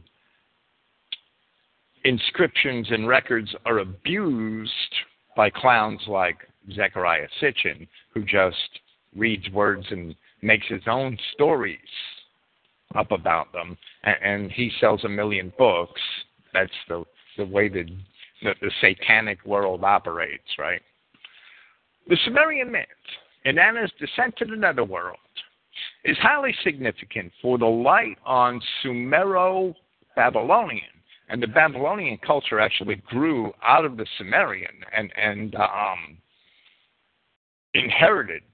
inscriptions and records are abused by clowns like Zecharia Sitchin, who just reads words and makes his own stories up about them, and, and he sells a million books. That's the the way the, the the satanic world operates, right? The Sumerian myth, Inanna's descent to the netherworld, is highly significant for the light on Sumero-Babylonian, and the Babylonian culture actually grew out of the Sumerian and and um, inherited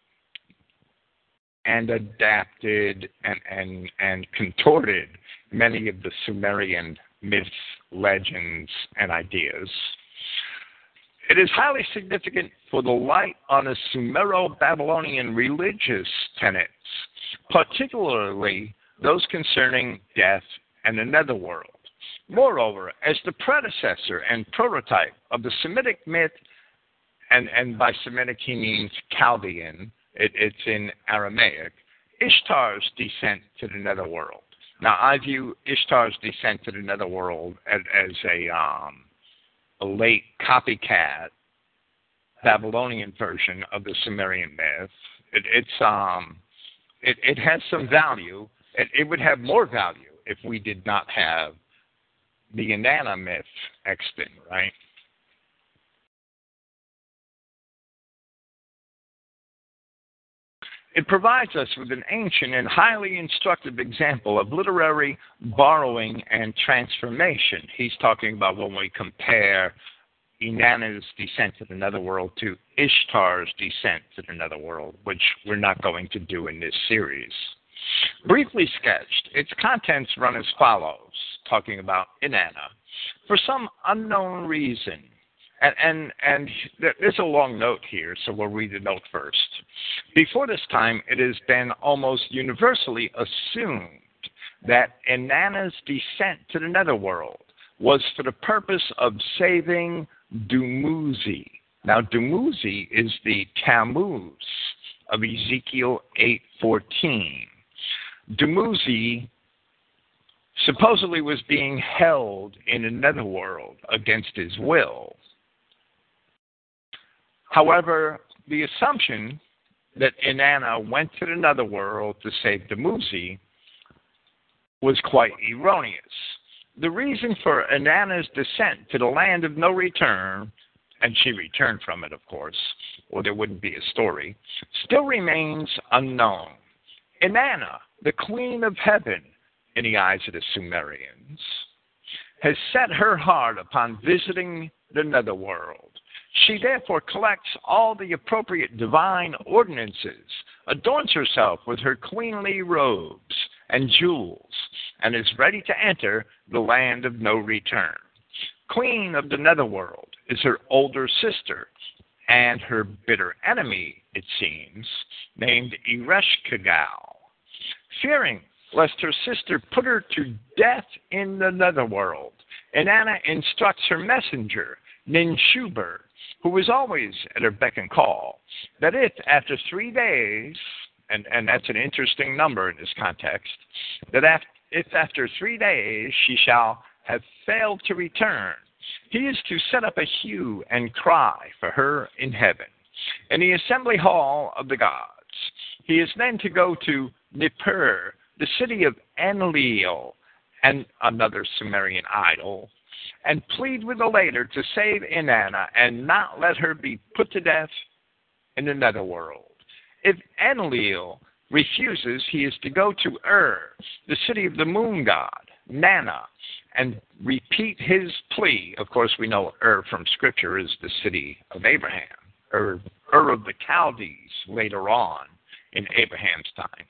and adapted and, and, and contorted many of the Sumerian myths, legends, and ideas. It is highly significant for the light on the Sumero-Babylonian religious tenets, particularly those concerning death and the netherworld. Moreover, as the predecessor and prototype of the Semitic myth, and, and by Semitic he means Chaldean, it, it's in Aramaic, Ishtar's descent to the netherworld. Now, I view Ishtar's descent to the netherworld as, as a, um, a late copycat Babylonian version of the Sumerian myth. It, it's um, it, it has some value. It, it would have more value if we did not have the Inanna myth extant, right? It provides us with an ancient and highly instructive example of literary borrowing and transformation. He's talking about when we compare Inanna's descent to the netherworld to Ishtar's descent to the netherworld, which we're not going to do in this series. Briefly sketched, its contents run as follows, talking about Inanna. For some unknown reason, and, and, and there's a long note here, so we'll read the note first. Before this time, it has been almost universally assumed that Inanna's descent to the netherworld was for the purpose of saving Dumuzi. Now, Dumuzi is the Tammuz of Ezekiel eight fourteen. Dumuzi supposedly was being held in the netherworld against his will. However, the assumption that Inanna went to the netherworld to save Dumuzi was quite erroneous. The reason for Inanna's descent to the land of no return, and she returned from it, of course, or there wouldn't be a story, still remains unknown. Inanna, the queen of heaven in the eyes of the Sumerians, has set her heart upon visiting the netherworld. She therefore collects all the appropriate divine ordinances, adorns herself with her queenly robes and jewels, and is ready to enter the land of no return. Queen of the netherworld is her older sister, and her bitter enemy, it seems, named Ereshkigal. Fearing lest her sister put her to death in the netherworld, Inanna instructs her messenger, Ninshubur, who is always at her beck and call, that if after three days, and, and that's an interesting number in this context, that after, if after three days she shall have failed to return, he is to set up a hue and cry for her in heaven, in the assembly hall of the gods. He is then to go to Nippur, the city of Enlil, and another Sumerian idol, and plead with the latter to save Inanna and not let her be put to death in the netherworld. If Enlil refuses, he is to go to Ur, the city of the moon god, Nana, and repeat his plea. Of course, we know Ur from Scripture is the city of Abraham, or Ur of the Chaldees later on in Abraham's time.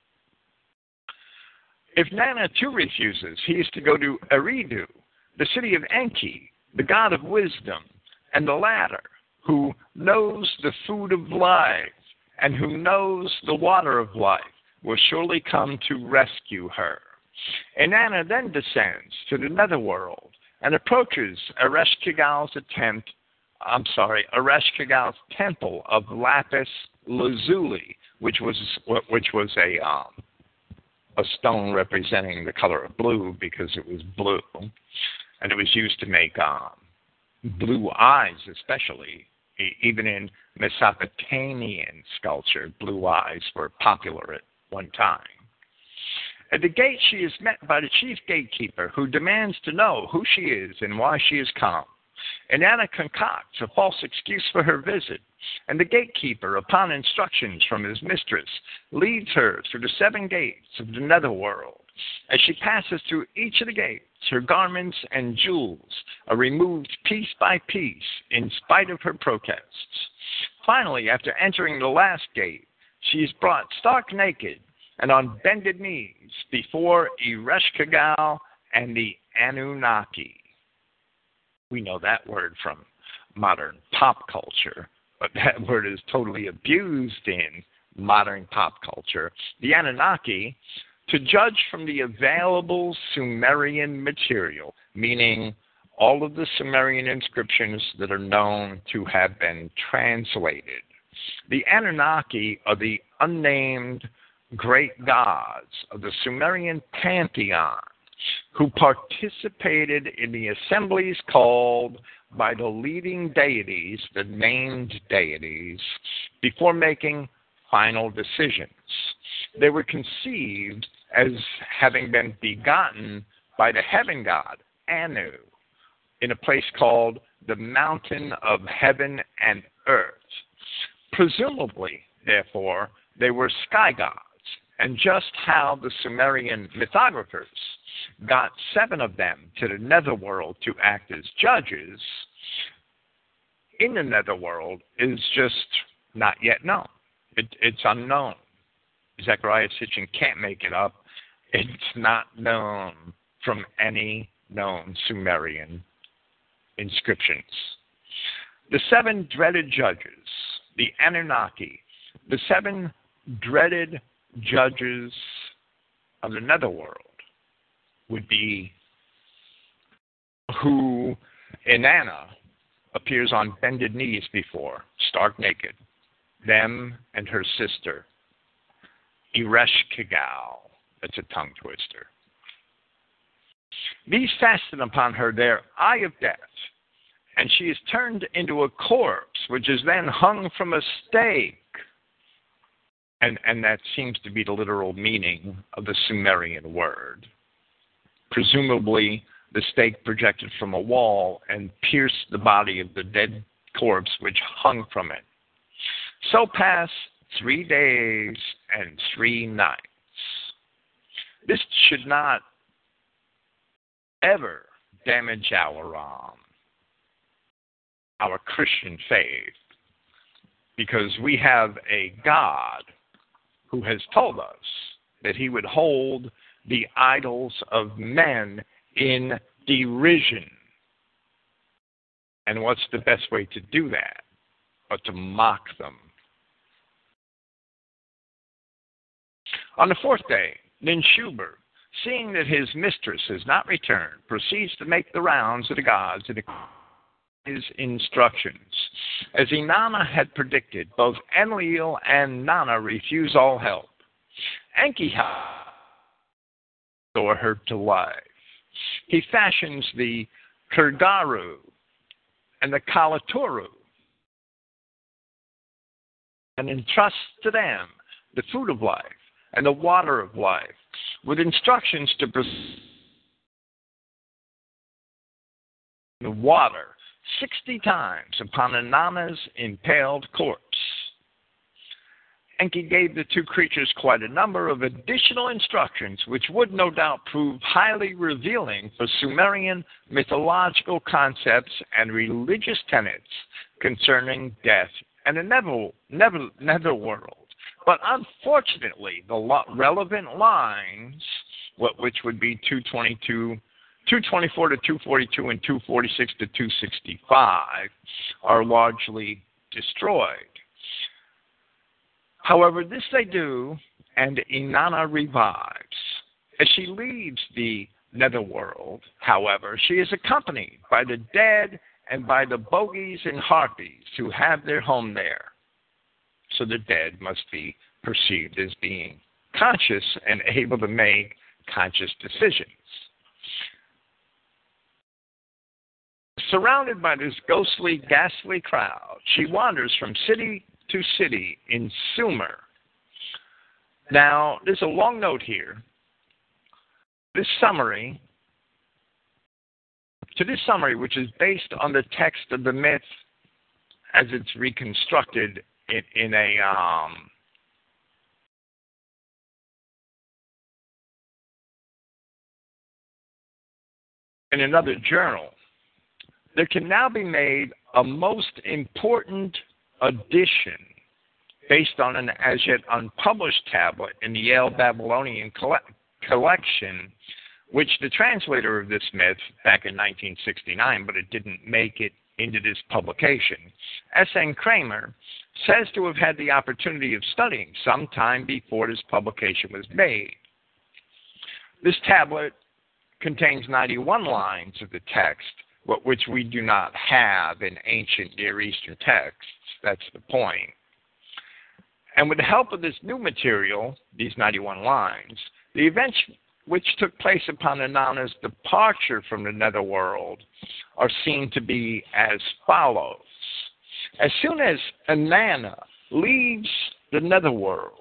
If Nana too refuses, he is to go to Eridu, the city of Enki, the god of wisdom, and the latter, who knows the food of life and who knows the water of life, will surely come to rescue her. Inanna then descends to the netherworld and approaches Ereshkigal's attempt, I'm sorry, Ereshkigal's temple of lapis lazuli, which was which was a um, a stone representing the color of blue because it was blue, and it was used to make um, blue eyes, especially. Even in Mesopotamian sculpture, blue eyes were popular at one time. At the gate, she is met by the chief gatekeeper, who demands to know who she is and why she has come. Inanna concocts a false excuse for her visit, and the gatekeeper, upon instructions from his mistress, leads her through the seven gates of the netherworld. As she passes through each of the gates, her garments and jewels are removed piece by piece in spite of her protests. Finally, after entering the last gate, she is brought stark naked and on bended knees before Ereshkigal and the Anunnaki. We know that word from modern pop culture, but that word is totally abused in modern pop culture. The Anunnaki, to judge from the available Sumerian material, meaning all of the Sumerian inscriptions that are known to have been translated. The Anunnaki are the unnamed great gods of the Sumerian pantheon who participated in the assemblies called by the leading deities, the named deities, before making final decisions. They were conceived as having been begotten by the heaven god, Anu, in a place called the Mountain of Heaven and Earth. Presumably, therefore, they were sky gods, and just how the Sumerian mythographers got seven of them to the netherworld to act as judges, in the netherworld is just not yet known. It, it's unknown. Zecharia Sitchin can't make it up. It's not known from any known Sumerian inscriptions. The seven dreaded judges, the Anunnaki, the seven dreaded judges of the netherworld would be who Inanna appears on bended knees before, stark naked, them and her sister, Ereshkigal. That's a tongue twister. These fasten upon her their eye of death, and she is turned into a corpse, which is then hung from a stake. And, and that seems to be the literal meaning of the Sumerian word. Presumably, the stake projected from a wall and pierced the body of the dead corpse which hung from it. So pass three days and three nights. This should not ever damage our um, our Christian faith, because we have a God who has told us that he would hold the idols of men in derision. And what's the best way to do that but to mock them? On the fourth day, Ninshuber, seeing that his mistress has not returned, proceeds to make the rounds of the gods and his instructions. As Inanna had predicted, both Enlil and Nana refuse all help. Enki restore her to life. He fashions the Kurgaru and the Kalaturu and entrusts to them the food of life and the water of life, with instructions to proceed the water sixty times upon Inanna's impaled corpse. Enki gave the two creatures quite a number of additional instructions, which would no doubt prove highly revealing for Sumerian mythological concepts and religious tenets concerning death and the nether, nether, netherworld. But unfortunately, the lo- relevant lines, what, which would be two twenty-two, two twenty-four to two forty-two and two forty-six to two sixty-five, are largely destroyed. However, this they do, and Inanna revives. As she leaves the netherworld, however, she is accompanied by the dead and by the bogies and harpies who have their home there. So the dead must be perceived as being conscious and able to make conscious decisions. Surrounded by this ghostly, ghastly crowd, she wanders from city to city in Sumer. Now, there's a long note here. This summary, to this summary, which is based on the text of the myth as it's reconstructed in, in a um, in another journal, there can now be made a most important addition based on an as yet unpublished tablet in the Yale Babylonian coll- collection, which the translator of this myth back in nineteen sixty-nine, but it didn't make it into this publication, S N Kramer, says to have had the opportunity of studying sometime before this publication was made. This tablet contains ninety-one lines of the text, which we do not have in ancient Near Eastern texts. That's the point. And with the help of this new material, these ninety-one lines, the events which took place upon Inanna's departure from the netherworld are seen to be as follows. As soon as Inanna leaves the netherworld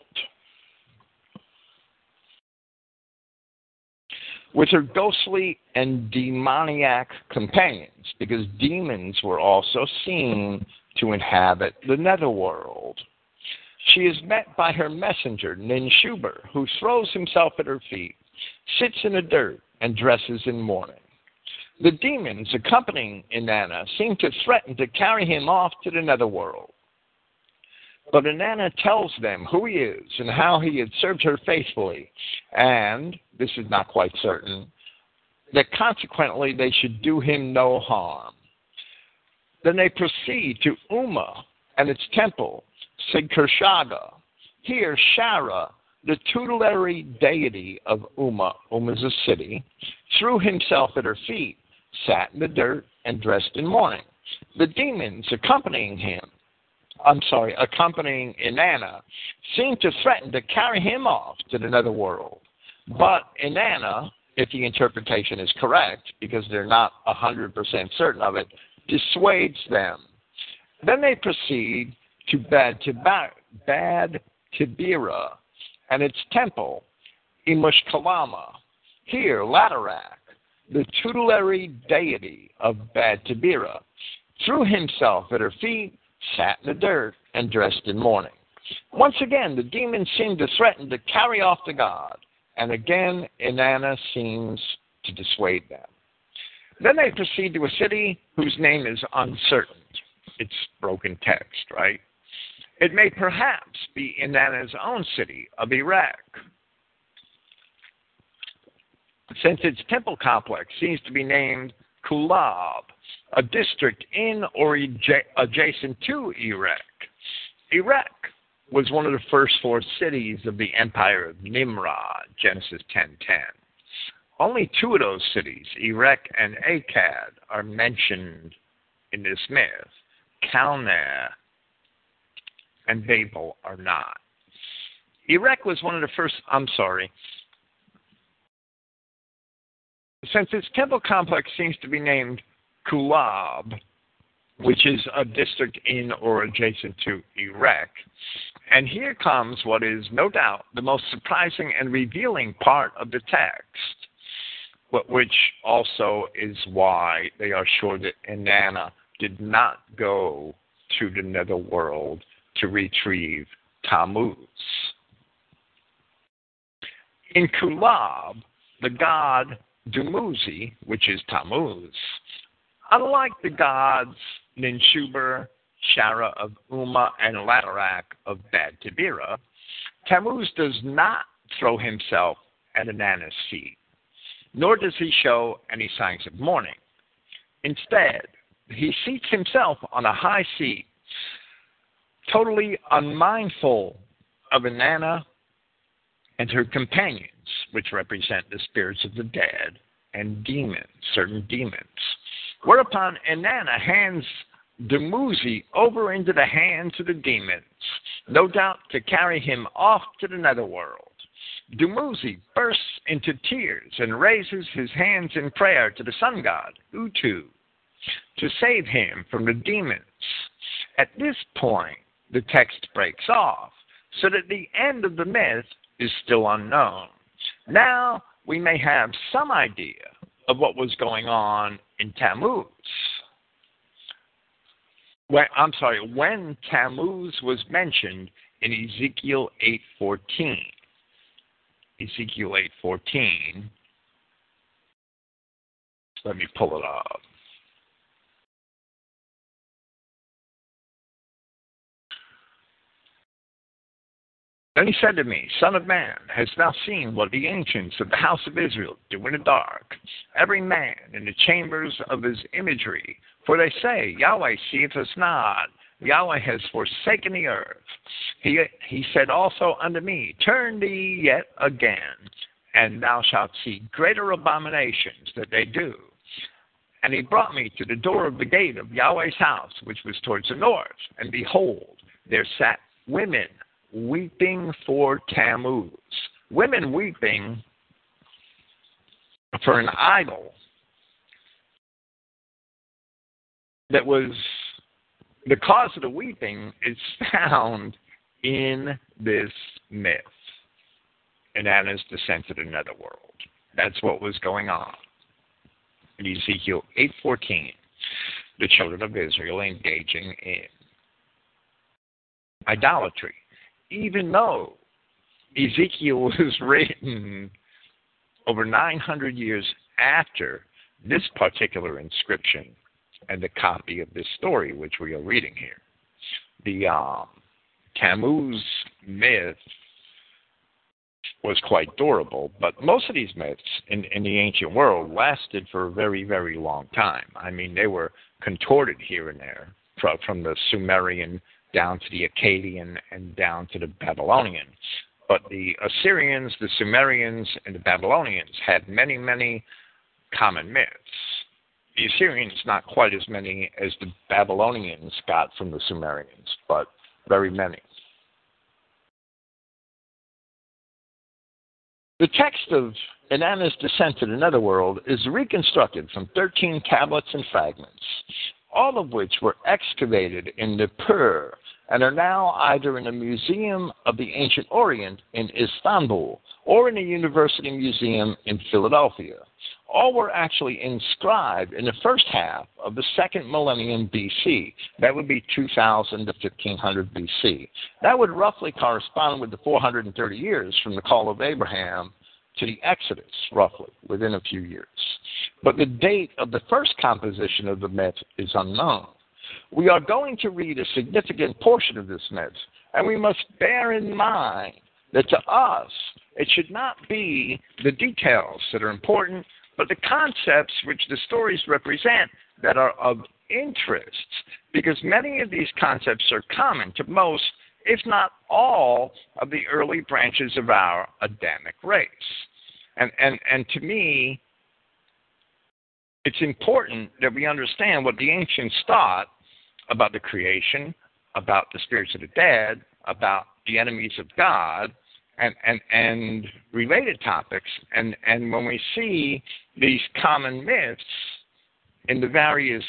with her ghostly and demoniac companions, because demons were also seen to inhabit the netherworld, she is met by her messenger, Ninshuber, who throws himself at her feet, sits in the dirt, and dresses in mourning. The demons accompanying Inanna seem to threaten to carry him off to the netherworld. But Inanna tells them who he is and how he had served her faithfully, and, this is not quite certain, that consequently they should do him no harm. Then they proceed to Uma and its temple, Sigkershaga. Here Shara, the tutelary deity of Uma, Uma is a city, threw himself at her feet, sat in the dirt, and dressed in mourning. The demons accompanying him, I'm sorry, accompanying Inanna, seemed to threaten to carry him off to the netherworld. But Inanna, if the interpretation is correct, because they're not one hundred percent certain of it, dissuades them. Then they proceed to Bad, Tiba- Bad Tibira and its temple, Imushkalama. Here, Ladarak, the tutelary deity of Bad Tibira, threw himself at her feet, sat in the dirt, and dressed in mourning. Once again, the demons seem to threaten to carry off the god, and again, Inanna seems to dissuade them. Then they proceed to a city whose name is uncertain. It's broken text, right? It may perhaps be Inanna's own city of Iraq, since its temple complex seems to be named Kulab, a district in or adjacent to Iraq. Iraq was one of the first four cities of the empire of Nimrod, Genesis ten ten. Only two of those cities, Erech and Akkad, are mentioned in this myth. Calneh and Babel are not. Erech was one of the first, I'm sorry, since its temple complex seems to be named Kulab, which is a district in or adjacent to Erech. And here comes what is no doubt the most surprising and revealing part of the text, but which also is why they are sure that Inanna did not go to the netherworld to retrieve Tammuz. In Kulab, the god Dumuzi, which is Tammuz, unlike the gods Ninshuber, Shara of Uma, and Ladarak of Bad Tibira, Tammuz does not throw himself at Inanna's feet, nor does he show any signs of mourning. Instead, he seats himself on a high seat, totally unmindful of Inanna and her companions, which represent the spirits of the dead and demons, certain demons. Whereupon Inanna hands Dumuzi over into the hands of the demons, no doubt to carry him off to the netherworld. Dumuzi bursts into tears and raises his hands in prayer to the sun god, Utu, to save him from the demons. At this point, the text breaks off, so that the end of the myth is still unknown. Now we may have some idea of what was going on in Tammuz. When, I'm sorry, when Tammuz was mentioned in Ezekiel eight fourteen. Ezekiel eight fourteen. Let me pull it up. Then he said to me, Son of man, hast thou seen what the ancients of the house of Israel do in the dark, every man in the chambers of his imagery? For they say, Yahweh seeth us not, Yahweh has forsaken the earth. He, he said also unto me, Turn thee yet again, and thou shalt see greater abominations that they do. And he brought me to the door of the gate of Yahweh's house, which was towards the north. And behold, there sat women weeping for Tammuz. Women weeping for an idol that was, the cause of the weeping is found in this myth, Inanna's descent to the netherworld. That's what was going on. In Ezekiel eight fourteen, the children of Israel engaging in idolatry. Even though Ezekiel was written over nine hundred years after this particular inscription and the copy of this story which we are reading here. The um, Tammuz myth was quite durable, but most of these myths in, in the ancient world lasted for a very, very long time. I mean, they were contorted here and there, from, from the Sumerian down to the Akkadian and down to the Babylonian. But the Assyrians, the Sumerians, and the Babylonians had many, many common myths. The Assyrians, not quite as many as the Babylonians got from the Sumerians, but very many. The text of Inanna's Descent to the Netherworld is reconstructed from thirteen tablets and fragments, all of which were excavated in Nippur and are now either in the Museum of the Ancient Orient in Istanbul or in the University Museum in Philadelphia. All were actually inscribed in the first half of the second millennium B C. That would be two thousand to fifteen hundred B C. That would roughly correspond with the four hundred thirty years from the call of Abraham to the Exodus, roughly, within a few years. But the date of the first composition of the myth is unknown. We are going to read a significant portion of this myth, and we must bear in mind that to us, it should not be the details that are important, but the concepts which the stories represent that are of interest, because many of these concepts are common to most, if not all, of the early branches of our Adamic race. And, and, and to me, it's important that we understand what the ancients thought about the creation, about the spirits of the dead, about the enemies of God, and, and, and related topics. And, and when we see these common myths in the various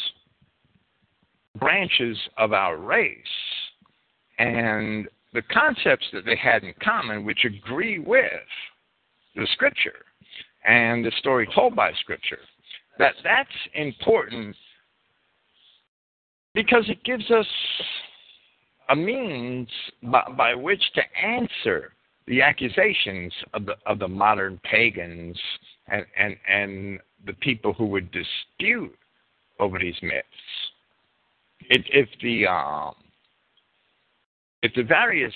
branches of our race and the concepts that they had in common, which agree with the Scripture and the story told by Scripture, that that's important because it gives us a means by, by which to answer the accusations of the of the modern pagans and, and, and the people who would dispute over these myths. If, if the um, if the various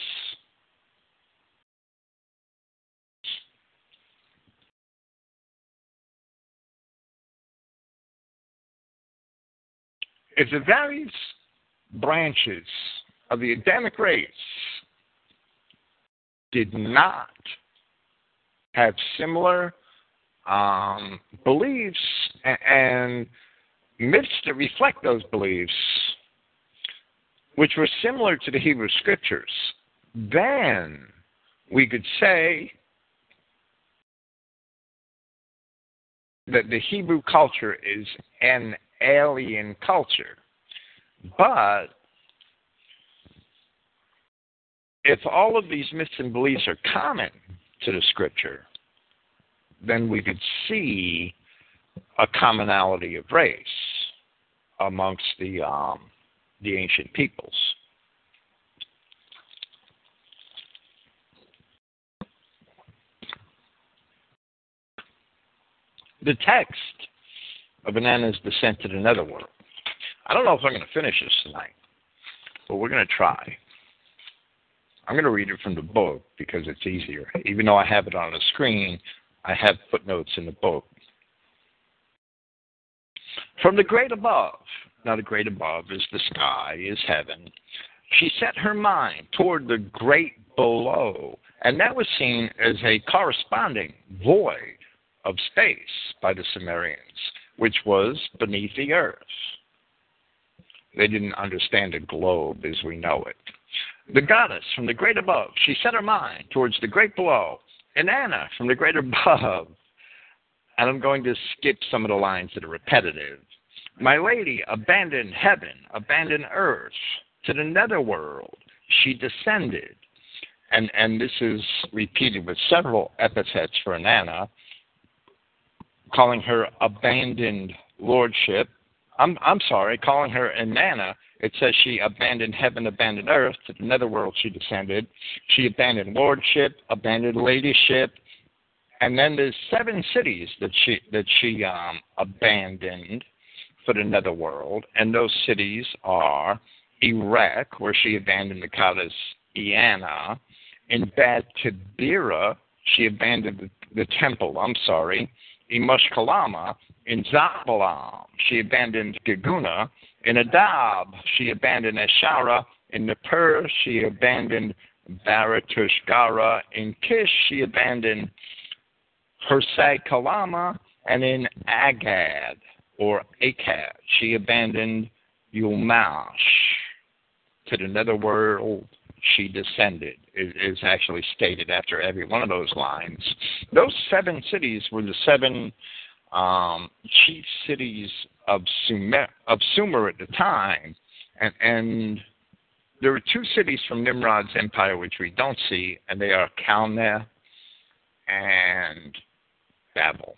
if the various branches of the Adamic race did not have similar um, beliefs and, and myths that reflect those beliefs, which were similar to the Hebrew Scriptures, then we could say that the Hebrew culture is an alien culture. But if all of these myths and beliefs are common to the Scripture, then we could see a commonality of race amongst the um, the ancient peoples. The text of Inanna's Descent to the Netherworld. I don't know if I'm going to finish this tonight, but we're going to try. I'm going to read it from the book because it's easier. Even though I have it on the screen, I have footnotes in the book. From the great above, now the great above is the sky, is heaven, she set her mind toward the great below, and that was seen as a corresponding void of space by the Sumerians, which was beneath the earth. They didn't understand a globe as we know it. The goddess from the great above, she set her mind towards the great below. Inanna from the great above. And I'm going to skip some of the lines that are repetitive. My lady abandoned heaven, abandoned earth. To the netherworld she descended. And, and this is repeated with several epithets for Inanna, calling her abandoned lordship. I'm I'm sorry, calling her Inanna. It says she abandoned heaven, abandoned earth. To the netherworld she descended. She abandoned lordship, abandoned ladyship, And then there's seven cities that she that she um, abandoned for the netherworld, and those cities are Erech, where she abandoned the goddess Eanna. In Bad Tibira, she abandoned the, the temple, I'm sorry. In Mushkalama, in Zabalam, she abandoned Gaguna. In Adab, she abandoned Eshara. In Nippur, she abandoned Baratushgara. In Kish, she abandoned Hersai Kalama. And in Agad, or Akkad, she abandoned Yulmash. To the netherworld she descended, is, is actually stated after every one of those lines. Those seven cities were the seven um, chief cities of Sumer, of Sumer at the time, and, and there were two cities from Nimrod's empire which we don't see, and they are Calneh and Babel.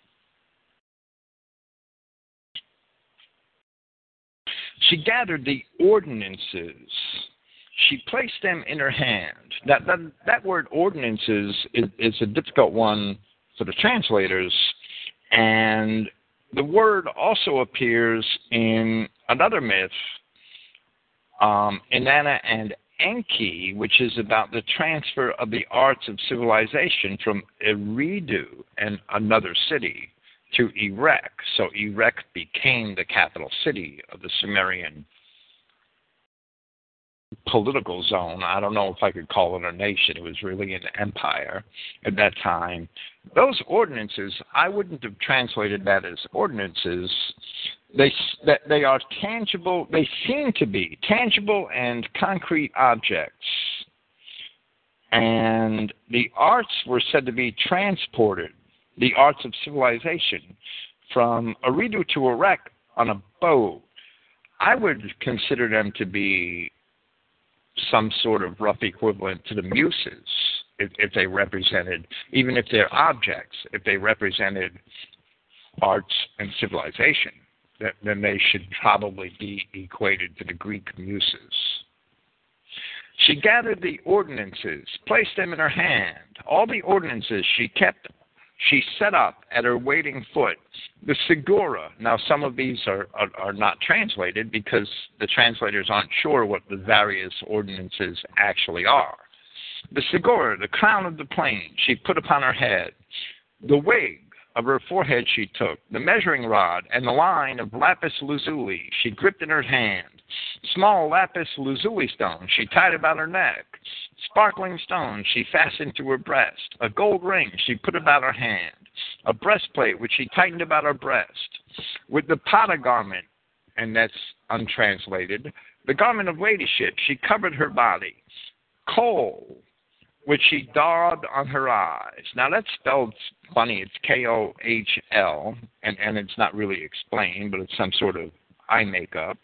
She gathered the ordinances. She placed them in her hand. That that, that word ordinances is, is a difficult one for the translators, and the word also appears in another myth, um, Inanna and Enki, which is about the transfer of the arts of civilization from Eridu and another city to Erech. So Erech became the capital city of the Sumerian political zone. I don't know if I could call it a nation. It was really an empire at that time. Those ordinances, I wouldn't have translated that as ordinances. They, that they are tangible, they seem to be tangible and concrete objects. And the arts were said to be transported, the arts of civilization, from Eridu to Erech on a boat. I would consider them to be some sort of rough equivalent to the muses, if, if they represented, even if they're objects, if they represented arts and civilization, that, then they should probably be equated to the Greek muses. She gathered the ordinances, placed them in her hand. All the ordinances she kept, she set up at her waiting foot. The Segura, now some of these are, are, are not translated because the translators aren't sure what the various ordinances actually are. The Segura, the crown of the plain, she put upon her head. The wig of her forehead she took. The measuring rod and the line of lapis lazuli she gripped in her hand. Small lapis lazuli stone she tied about her neck. Sparkling stones she fastened to her breast. A gold ring she put about her hand. A breastplate which she tightened about her breast. With the pada garment, and that's untranslated, the garment of ladyship, she covered her body. Kohl, which she daubed on her eyes. Now that's spelled funny. It's K O H L, and, and it's not really explained, but it's some sort of eye makeup.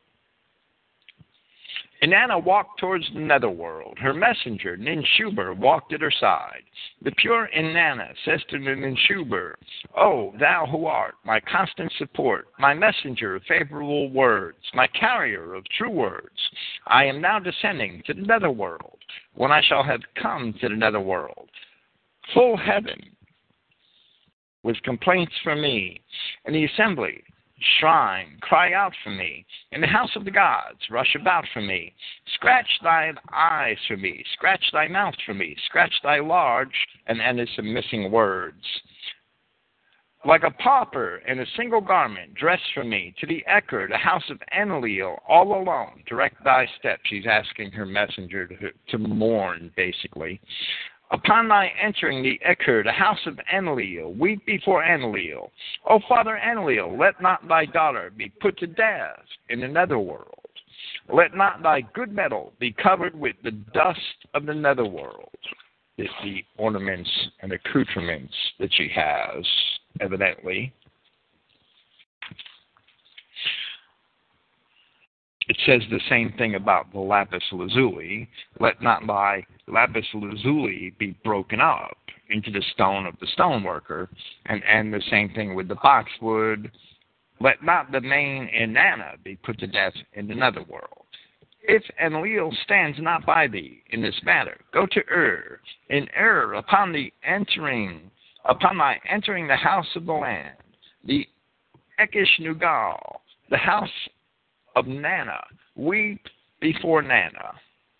Inanna walked towards the netherworld. Her messenger, Ninshuber, walked at her side. The pure Inanna says to the Ninshuber, "O thou who art my constant support, my messenger of favorable words, my carrier of true words, I am now descending to the netherworld. When I shall have come to the netherworld, full heaven with complaints for me, and the assembly, shrine, cry out for me. In the house of the gods, rush about for me. Scratch thine eyes for me. Scratch thy mouth for me. Scratch thy large," and then there's some missing words. "Like a pauper in a single garment, dress for me. To the Eker, the house of Enlil, all alone. Direct thy steps." She's asking her messenger to, to mourn, basically. "Upon thy entering the Eker, the house of Enlil, weep before Enlil. O Father Enlil, let not thy daughter be put to death in the netherworld. Let not thy good metal be covered with the dust of the netherworld." It's the ornaments and accoutrements that she has, evidently. It says the same thing about the lapis lazuli. "Let not thy lapis lazuli be broken up into the stone of the stoneworker." And, and the same thing with the boxwood. "Let not the main Inanna be put to death in the netherworld. If Enlil stands not by thee in this matter, go to Ur. In Ur, upon the entering upon my entering the house of the land, the Ekish Nugal, the house of Nana, weep before Nana.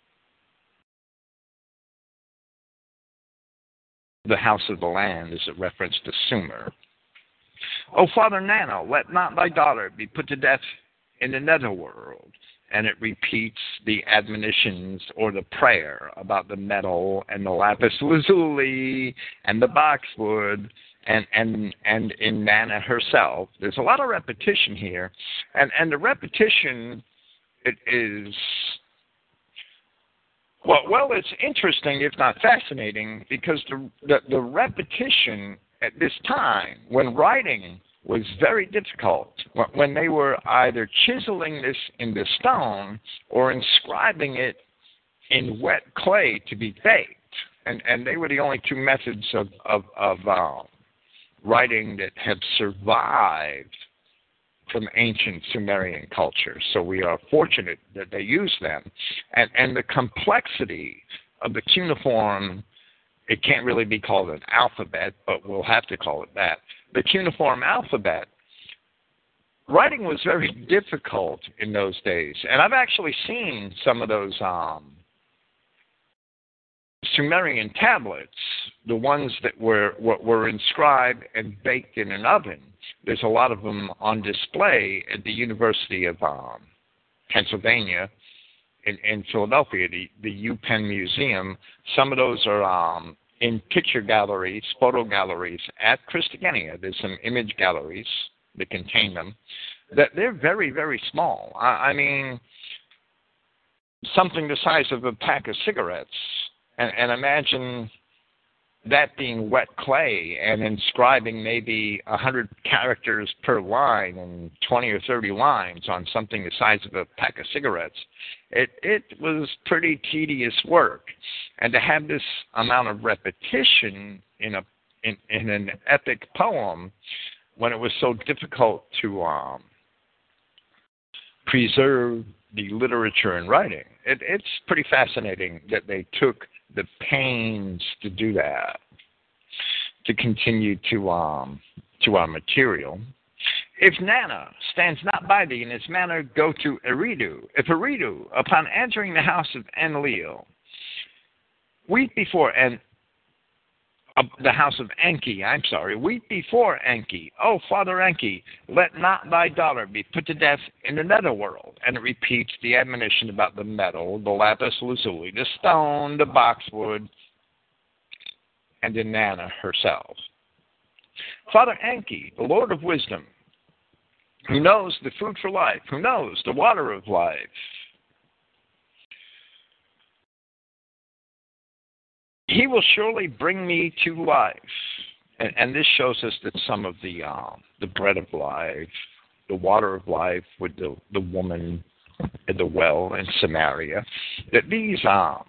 The house of the land is a reference to Sumer. O Father Nana, let not thy daughter be put to death in the netherworld. And it repeats the admonitions or the prayer about the metal and the lapis lazuli and the boxwood and and and in Nana herself. There's a lot of repetition here, and and the repetition it is well well it's interesting if not fascinating, because the the, the repetition at this time when writing was very difficult, when they were either chiseling this into stone or inscribing it in wet clay to be baked. And and they were the only two methods of, of, of uh, writing that have survived from ancient Sumerian culture. So we are fortunate that they used them. And, and the complexity of the cuneiform, it can't really be called an alphabet, but we'll have to call it that. The cuneiform alphabet, writing was very difficult in those days. And I've actually seen some of those um, Sumerian tablets, the ones that were, were inscribed and baked in an oven. There's a lot of them on display at the University of um, Pennsylvania in, in Philadelphia, the, the UPenn Museum. Some of those are um, in picture galleries, photo galleries at Christogenea. There's some image galleries that contain them. That they're very, very small. I, I mean, something the size of a pack of cigarettes. And, and imagine that being wet clay and inscribing maybe one hundred characters per line and twenty or thirty lines on something the size of a pack of cigarettes. It, it was pretty tedious work. And to have this amount of repetition in, a, in, in an epic poem when it was so difficult to um, preserve the literature and writing, it, it's pretty fascinating that they took the pains to do that, to continue to um to our material. If Nana stands not by thee in his manner, go to Eridu. If Eridu, upon entering the house of Enlil, weep before and uh, the house of Enki, I'm sorry, weep before Enki. O Father Enki, let not thy daughter be put to death in the netherworld. And it repeats the admonition about the metal, the lapis lazuli, the stone, the boxwood, and Inanna herself. Father Enki, the Lord of wisdom, who knows the food for life, who knows the water of life, he will surely bring me to life. And, and this shows us that some of the um, the bread of life, the water of life with the, the woman at the well in Samaria, that these um,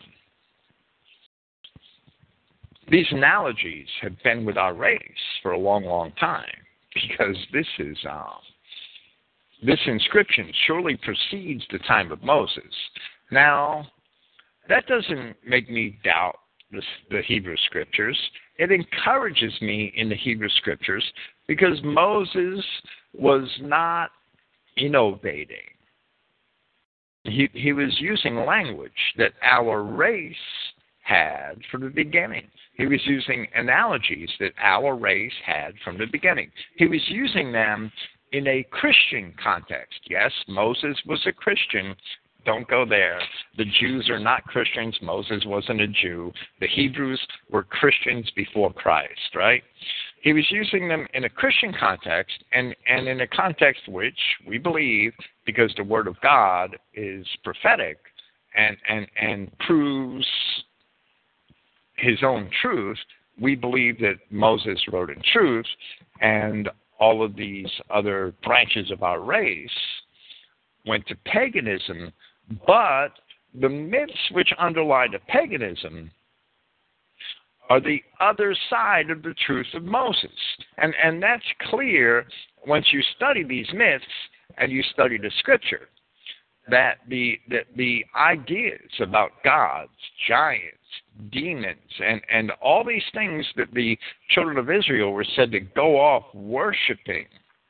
these analogies have been with our race for a long, long time, because this is um, this inscription surely precedes the time of Moses. Now, that doesn't make me doubt The, the Hebrew Scriptures. It encourages me in the Hebrew Scriptures because Moses was not innovating. He, he was using language that our race had from the beginning. He was using analogies that our race had from the beginning. He was using them in a Christian context. Yes, Moses was a Christian. Don't go there. The Jews are not Christians. Moses wasn't a Jew. The Hebrews were Christians before Christ, right? He was using them in a Christian context, and, and in a context which we believe, because the Word of God is prophetic and, and, and proves his own truth, we believe that Moses wrote in truth, and all of these other branches of our race went to paganism. But the myths which underlie the paganism are the other side of the truth of Moses. And, and that's clear once you study these myths and you study the Scripture. that the, the, the ideas about gods, giants, demons, and, and all these things that the children of Israel were said to go off worshiping,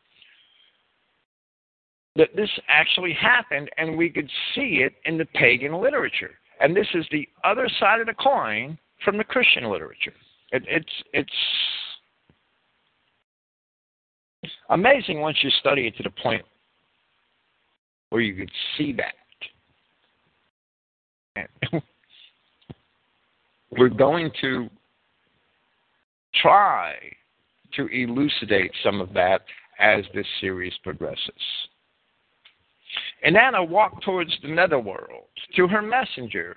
that this actually happened, and we could see it in the pagan literature. And this is the other side of the coin from the Christian literature. It, it's it's amazing once you study it to the point where you could see that. And we're going to try to elucidate some of that as this series progresses. And Anna walked towards the netherworld to her messenger.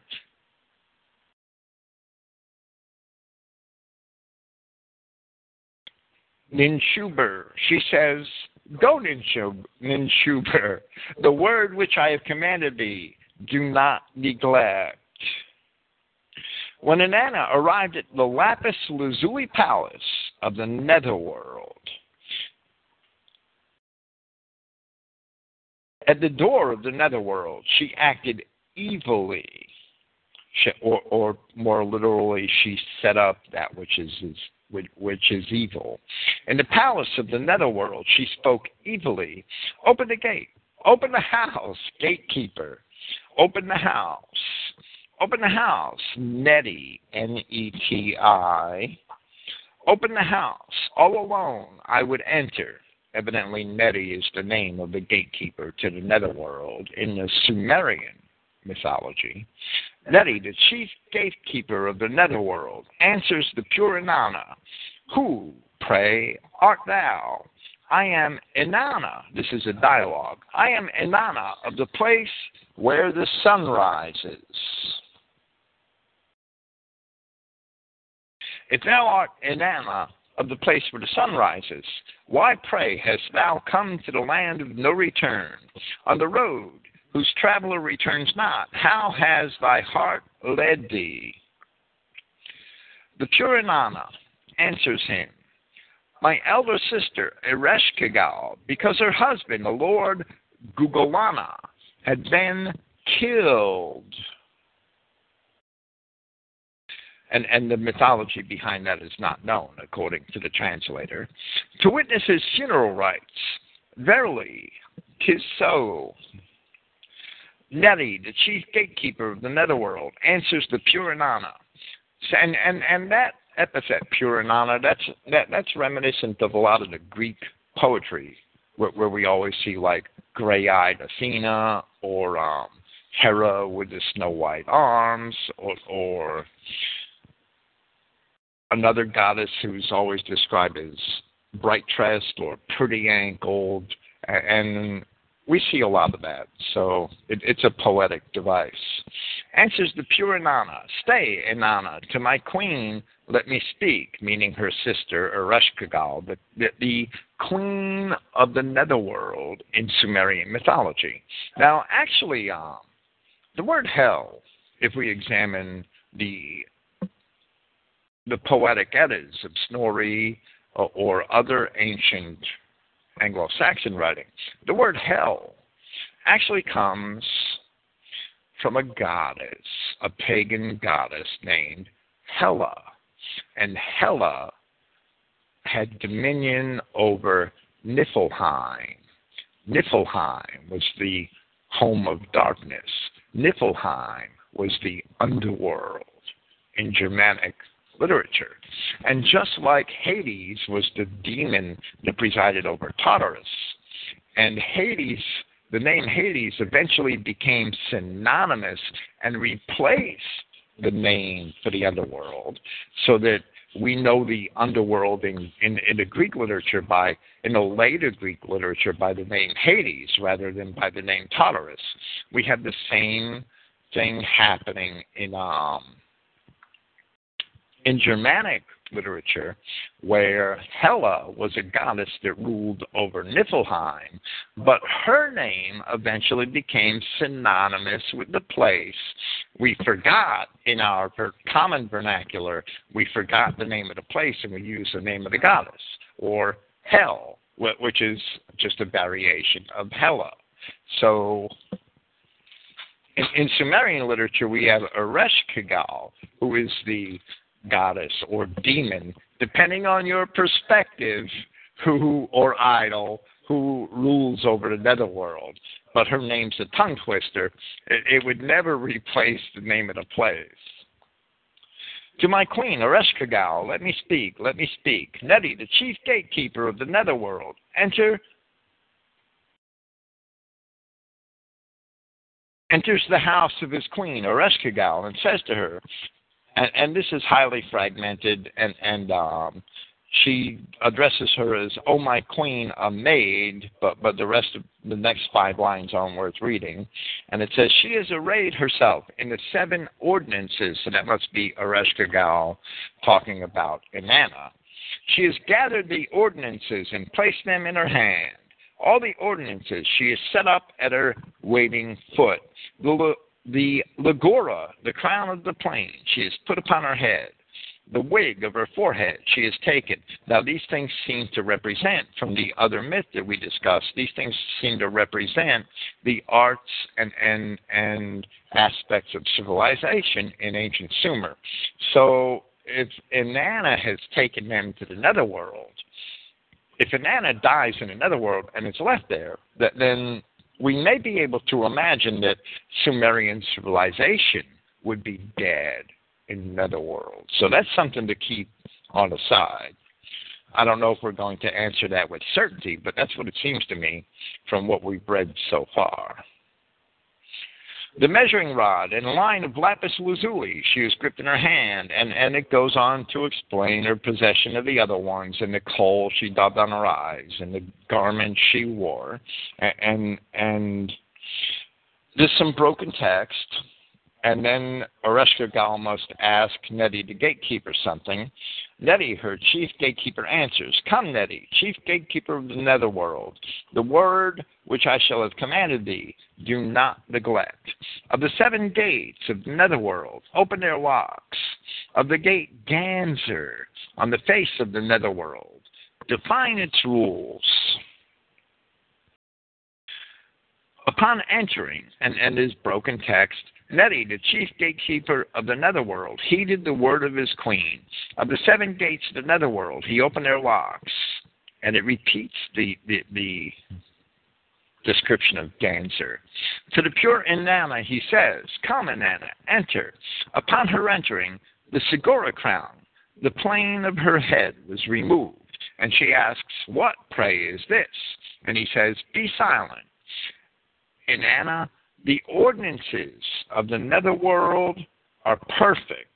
Ninshuber. She says, "Go, Ninshuber, the word which I have commanded thee, do not neglect." When Inanna arrived at the lapis lazuli palace of the netherworld, at the door of the netherworld, she acted evilly, she, or, or more literally, she set up that which is, is which is evil. In the palace of the netherworld, she spoke evilly. "Open the gate. Open the house, gatekeeper. Open the house. Open the house, Nettie, N E T I. Open the house. All alone I would enter." Evidently, Nettie is the name of the gatekeeper to the netherworld in the Sumerian mythology. Nettie, the chief gatekeeper of the netherworld, answers the pure Inanna. "Who, pray, art thou?" "I am Inanna." This is a dialogue. "I am Inanna of the place where the sun rises." "If thou art Inanna of the place where the sun rises, why, pray, hast thou come to the land of no return, on the road whose traveler returns not? How has thy heart led thee?" The pure Inanna answers him, "My elder sister, Ereshkigal, because her husband, the Lord Gugolana, had been killed." And, and the mythology behind that is not known, according to the translator. "To witness his funeral rites. Verily, 'tis so." Nettie, the chief gatekeeper of the netherworld, answers the pure Inanna. And, and, and that epithet, pure Inanna, that's, that, that's reminiscent of a lot of the Greek poetry, where, where we always see, like, gray-eyed Athena, or um, Hera with the snow-white arms, or... or another goddess who's always described as bright-tressed or pretty-ankled, and we see a lot of that. So it, it's a poetic device. Answers the pure Inanna, "Stay, Inanna, to my queen let me speak," meaning her sister, Ereshkigal, the, the, the queen of the netherworld in Sumerian mythology. Now, actually, um, the word hell, if we examine the the poetic Eddas of Snorri or, or other ancient Anglo-Saxon writing, the word hell actually comes from a goddess, a pagan goddess named Hela. And Hela had dominion over Niflheim. Niflheim was the home of darkness. Niflheim was the underworld in Germanic literature. And just like Hades was the demon that presided over Tartarus, and Hades, the name Hades eventually became synonymous and replaced the name for the underworld, so that we know the underworld in, in, in the Greek literature by, in the later Greek literature by the name Hades rather than by the name Tartarus. We have the same thing happening in um, in Germanic literature, where Hela was a goddess that ruled over Niflheim, but her name eventually became synonymous with the place. We forgot in our common vernacular, we forgot the name of the place and we used the name of the goddess, or Hel, which is just a variation of Hela. So In, in Sumerian literature, we have Ereshkigal, who is the goddess or demon, depending on your perspective, who or idol, who rules over the netherworld. But her name's a tongue twister. It, it would never replace the name of the place. To my queen, Ereshkigal, let me speak, let me speak. Neti, the chief gatekeeper of the netherworld, enter, enters the house of his queen, Ereshkigal, and says to her, and, and this is highly fragmented, and, and um, she addresses her as, "Oh, my queen, a maid," but, but the rest of the next five lines aren't worth reading. And it says, "She has arrayed herself in the seven ordinances," so that must be Ereshkigal talking about Inanna. "She has gathered the ordinances and placed them in her hand. All the ordinances she has set up at her waiting foot. The, the Legora, the crown of the plain, she has put upon her head. The wig of her forehead she has taken." Now, these things seem to represent, from the other myth that we discussed, these things seem to represent the arts and, and, and aspects of civilization in ancient Sumer. So if Inanna has taken them to the netherworld, if Inanna dies in the netherworld and it's left there, that, then we may be able to imagine that Sumerian civilization would be dead in the netherworld. So that's something to keep on the side. I don't know if we're going to answer that with certainty, but that's what it seems to me from what we've read so far. The measuring rod and a line of lapis lazuli she has gripped in her hand, and, and it goes on to explain her possession of the other ones, and the kohl she daubed on her eyes, and the garment she wore, and, and, and there's some broken text. And then Ereshkigal must ask Neti, the gatekeeper, something. Neti, her chief gatekeeper, answers, "Come, Neti, chief gatekeeper of the netherworld, the word which I shall have commanded thee, do not neglect. Of the seven gates of the netherworld, open their locks. Of the gate Ganzer, on the face of the netherworld, define its rules." Upon entering, and, and this broken text, Neti, the chief gatekeeper of the netherworld, heeded the word of his queen. Of the seven gates of the netherworld, he opened their locks. And it repeats the, the, the description of Ganzer. To the pure Inanna, he says, "Come, Inanna, enter." Upon her entering, the Segura crown, the plane of her head, was removed. And she asks, "What, pray, is this?" And he says, "Be silent. Inanna, the ordinances of the netherworld are perfect.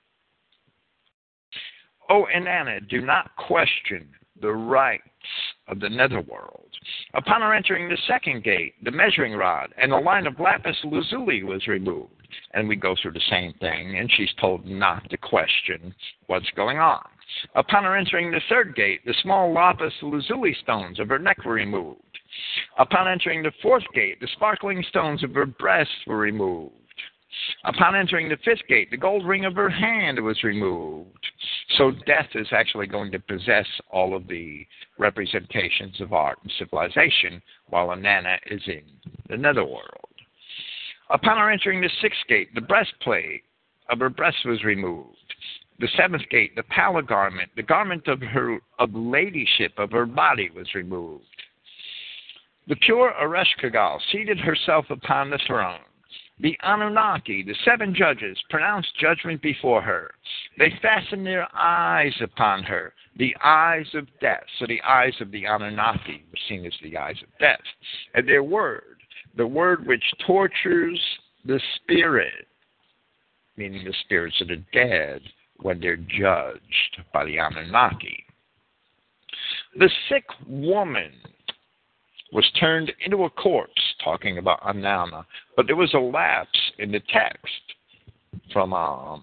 O Inanna, do not question the rights of the netherworld." Upon her entering the second gate, the measuring rod and the line of lapis lazuli was removed. And we go through the same thing, and she's told not to question what's going on. Upon her entering the third gate, the small lapis lazuli stones of her neck were removed. Upon entering the fourth gate, the sparkling stones of her breast were removed. Upon entering the fifth gate, the gold ring of her hand was removed. So death is actually going to possess all of the representations of art and civilization, while Inanna is in the netherworld. Upon her entering the sixth gate, the breastplate of her breast was removed. The seventh gate, the pala garment, the garment of her of ladyship of her body was removed. The pure Ereshkigal seated herself upon the throne. The Anunnaki, the seven judges, pronounced judgment before her. They fastened their eyes upon her, the eyes of death. So the eyes of the Anunnaki were seen as the eyes of death. And their word, the word which tortures the spirit, meaning the spirits of the dead, when they're judged by the Anunnaki. The sick woman was turned into a corpse, talking about Inanna, but there was a lapse in the text from um,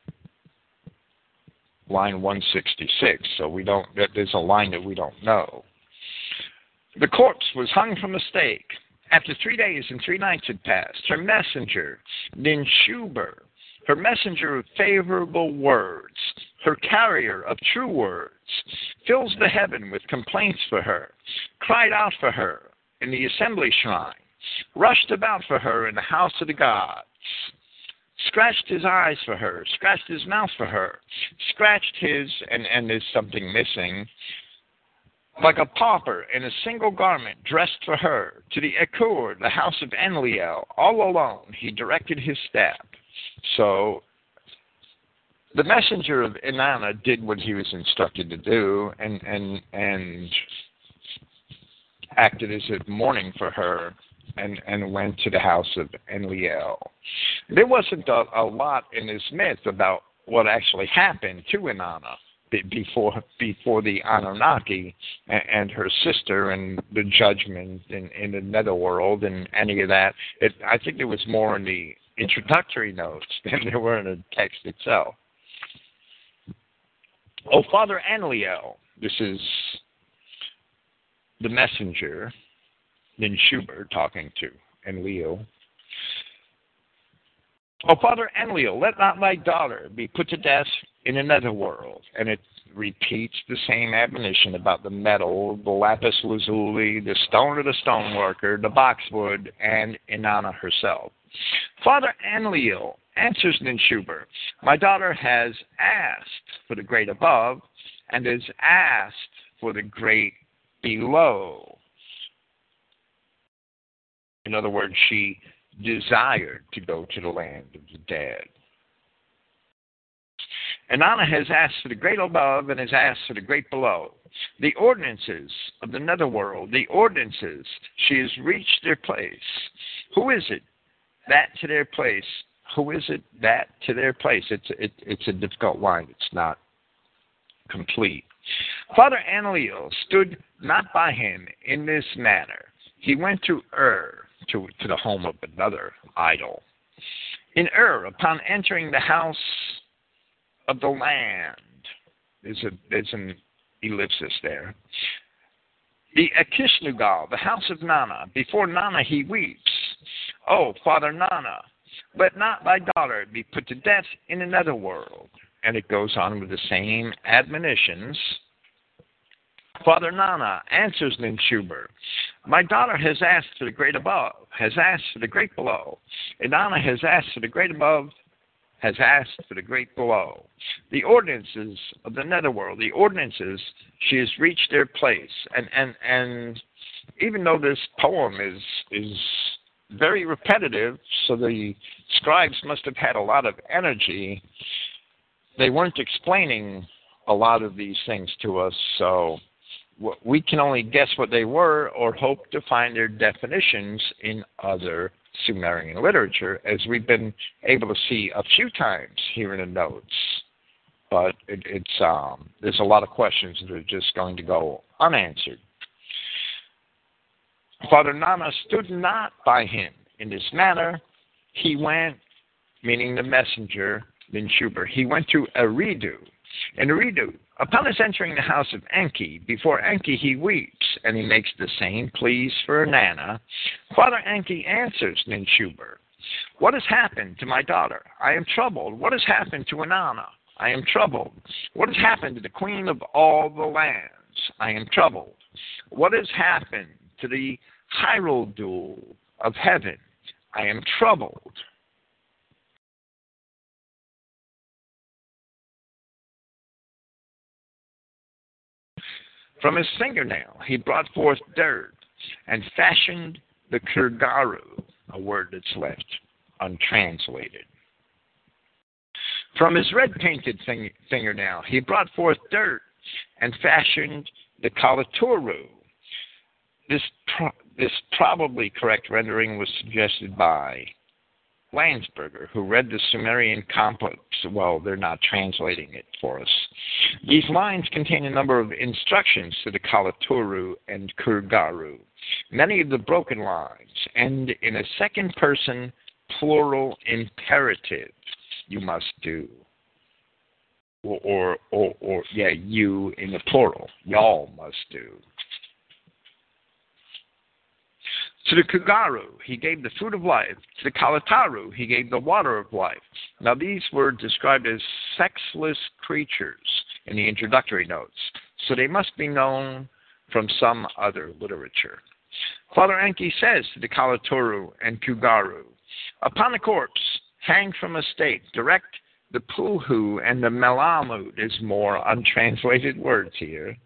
line one sixty-six, so we don't. There's a line that we don't know. The corpse was hung from a stake. After three days and three nights had passed, her messenger, Ninshuber, her messenger of favorable words, her carrier of true words, fills the heaven with complaints for her, cried out for her in the assembly shrine. rushed about for her in the house of the gods, scratched his eyes for her, scratched his mouth for her, scratched his, and, and there's something missing, like a pauper in a single garment dressed for her, to the Ekur, the house of Enlil, all alone he directed his step. So the messenger of Inanna did what he was instructed to do, and and and acted as if mourning for her, and, and went to the house of Enlil. There wasn't a, a lot in this myth about what actually happened to Inanna be, before before the Anunnaki and, and her sister and the judgment in, in the netherworld and any of that. It, I think there was more in the introductory notes than there were in the text itself. Oh, Father Enlil, this is the messenger, then Schubert talking to Enlil. Oh, Father Enlil, let not thy daughter be put to death in another world. And it repeats the same admonition about the metal, the lapis lazuli, the stone of the stoneworker, the boxwood, and Inanna herself. Father Enlil answers then Schubert, my daughter has asked for the great above and has asked for the great below. In other words, she desired to go to the land of the dead. Inanna has asked for the great above and has asked for the great below. The ordinances of the netherworld, the ordinances, she has reached their place. Who is it that to their place? Who is it that to their place? It's it, it's a difficult line. It's not complete. Father Enlil stood not by him in this manner. He went to Ur, to, to the home of another idol. In Ur, upon entering the house of the land, there's, a, there's an ellipsis there. The Akishnugal, the house of Nana, before Nana he weeps. Oh, Father Nana, let not thy daughter be put to death in another world. And it goes on with the same admonitions. Father Nana answers then Schubert, my daughter has asked for the great above, has asked for the great below. Inanna has asked for the great above, has asked for the great below. The ordinances of the netherworld, the ordinances, she has reached their place. And and, and even though this poem is is very repetitive, so the scribes must have had a lot of energy, they weren't explaining a lot of these things to us, so we can only guess what they were or hope to find their definitions in other Sumerian literature, as we've been able to see a few times here in the notes. But it, it's um, there's a lot of questions that are just going to go unanswered. Father Nana stood not by him in this manner. He went, meaning the messenger, then Schubert, he went to Eridu. And Eridu, upon his entering the house of Enki, before Enki he weeps, and he makes the same pleas for Inanna. Father Enki answers then Schubert, what has happened to my daughter? I am troubled. What has happened to Inanna? I am troubled. What has happened to the queen of all the lands? I am troubled. What has happened to the Hierodule of heaven? I am troubled. From his fingernail he brought forth dirt and fashioned the Kurgaru, a word that's left untranslated. From his red-painted fing- fingernail he brought forth dirt and fashioned the Kalaturu. This, pro- this probably correct rendering was suggested by Landsberger, who read the Sumerian complex. Well, they're not translating it for us. These lines contain a number of instructions to the Kalaturu and Kurgaru. Many of the broken lines end in a second person plural imperative. You must do. Or, or, or, or yeah, you in the plural. Y'all must do. To the Kurgaru, he gave the food of life. To the Kalataru, he gave the water of life. Now, these were described as sexless creatures in the introductory notes, so they must be known from some other literature. Father Enki says to the Kalatoru and Kugaru, upon the corpse, hang from a stake, direct the Pulhu and the Melamud. Is more untranslated words here.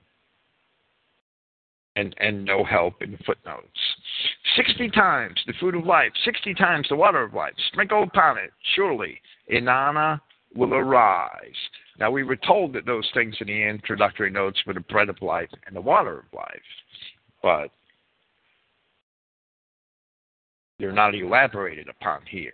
And, and no help in footnotes. Sixty times the food of life, sixty times the water of life, sprinkle upon it, surely Inanna will arise. Now we were told that those things in the introductory notes were the bread of life and the water of life, but they're not elaborated upon here.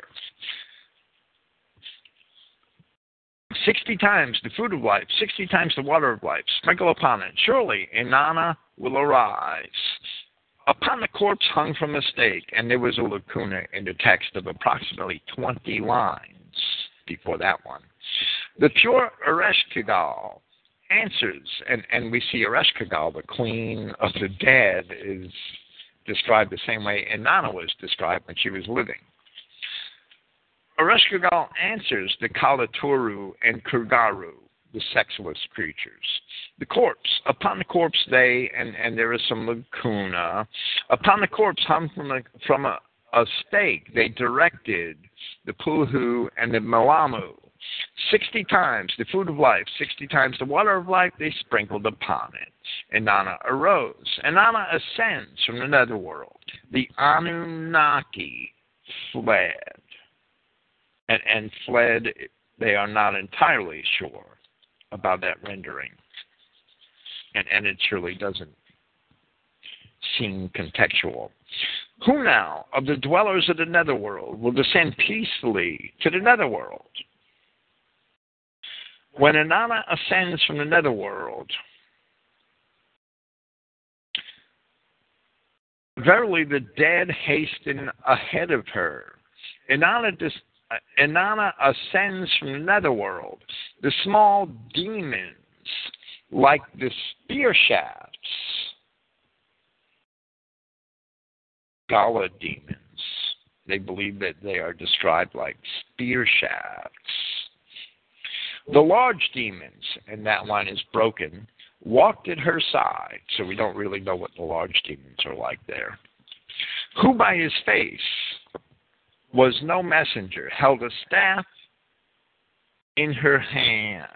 Sixty times the food of life, sixty times the water of life, sprinkle upon it. Surely Inanna will arise. Upon the corpse hung from a stake, and there was a lacuna in the text of approximately twenty lines before that one. The pure Ereshkigal answers, and, and we see Ereshkigal, the queen of the dead, is described the same way Inanna was described when she was living. Ereshkigal answers the Kalatoru and Kugaru, the sexless creatures. The corpse, upon the corpse they, and, and there is some lacuna, upon the corpse hung from a, from a, a stake, they directed the Pulhu and the Melamu. Sixty times the food of life, sixty times the water of life, they sprinkled upon it. Inanna arose. Inanna ascends from the netherworld. The Anunnaki fled. And, and fled, they are not entirely sure about that rendering. And, and it surely doesn't seem contextual. Who now of the dwellers of the netherworld will descend peacefully to the netherworld? When Inanna ascends from the netherworld, verily the dead hasten ahead of her. Inanna dis- Inanna ascends from the netherworld. The small demons, like the spear shafts, Gala demons, they believe that they are described like spear shafts. The large demons, and that line is broken, walked at her side, so we don't really know what the large demons are like there. Who by his face was no messenger, held a staff in her hand.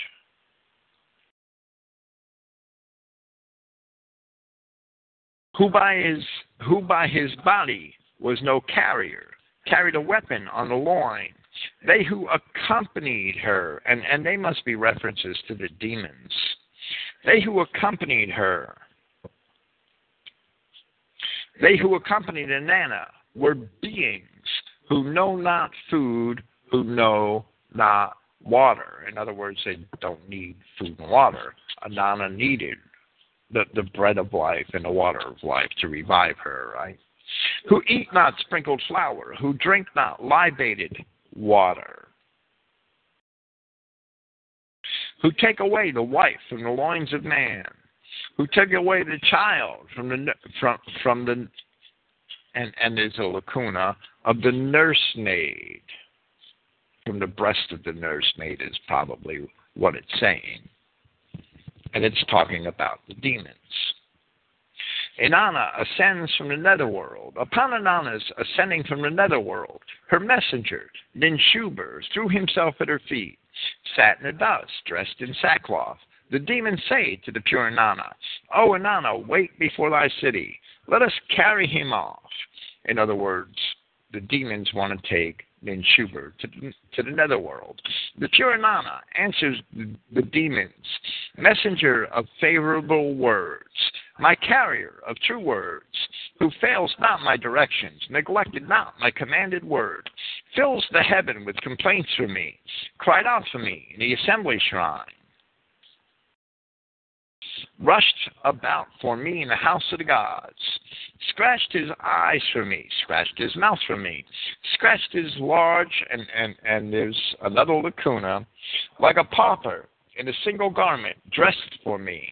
Who by his who by his body was no carrier, carried a weapon on the loin. They who accompanied her, and, and they must be references to the demons. They who accompanied her, they who accompanied Inanna were beings who know not food, who know not water. In other words, they don't need food and water. Inanna needed the, the bread of life and the water of life to revive her, right? Who eat not sprinkled flour, who drink not libated water, who take away the wife from the loins of man, who take away the child from the from from the and and there's a lacuna of the nursemaid. From the breast of the nursemaid is probably what it's saying, and it's talking about the demons. Inanna ascends from the netherworld. Upon Inanna's ascending from the netherworld, her messenger, Ninshuber, threw himself at her feet, sat in the dust, dressed in sackcloth. The demons say to the pure Inanna, O Inanna, wait before thy city. Let us carry him off. In other words, the demons want to take Ninshuber to, to the netherworld. The pure Inanna answers the, the demons, messenger of favorable words, my carrier of true words, who fails not my directions, neglected not my commanded word, fills the heaven with complaints for me, cried out for me in the assembly shrine, rushed about for me in the house of the gods, scratched his eyes for me, scratched his mouth for me, scratched his large, and, and, and there's another lacuna, like a pauper in a single garment, dressed for me.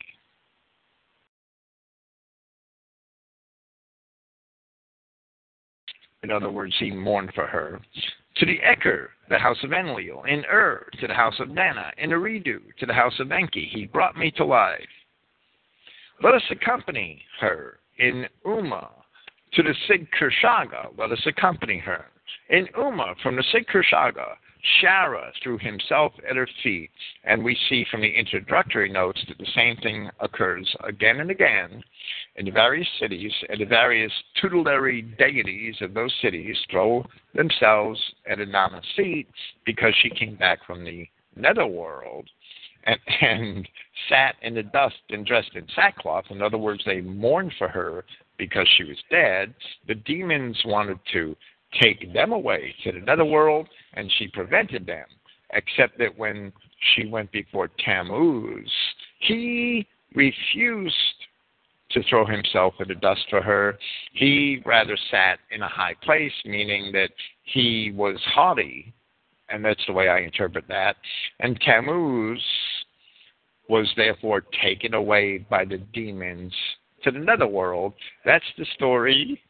In other words, he mourned for her. To the Eker, the house of Enlil, in Ur, to the house of Dana, in Eridu, to the house of Enki, he brought me to life. Let us accompany her in Uma, to the Sig-Kershaga, let us accompany her. In Uma, from the Sig-Kershaga, Shara threw himself at her feet, and we see from the introductory notes that the same thing occurs again and again in the various cities, and the various tutelary deities of those cities throw themselves at Inanna's feet because she came back from the netherworld and, and sat in the dust and dressed in sackcloth. In other words, they mourned for her because she was dead. The demons wanted to take them away to the netherworld, and she prevented them, except that when she went before Tammuz, he refused to throw himself in the dust for her. He rather sat in a high place, meaning that he was haughty, and that's the way I interpret that. And Tammuz was therefore taken away by the demons to the netherworld. That's the story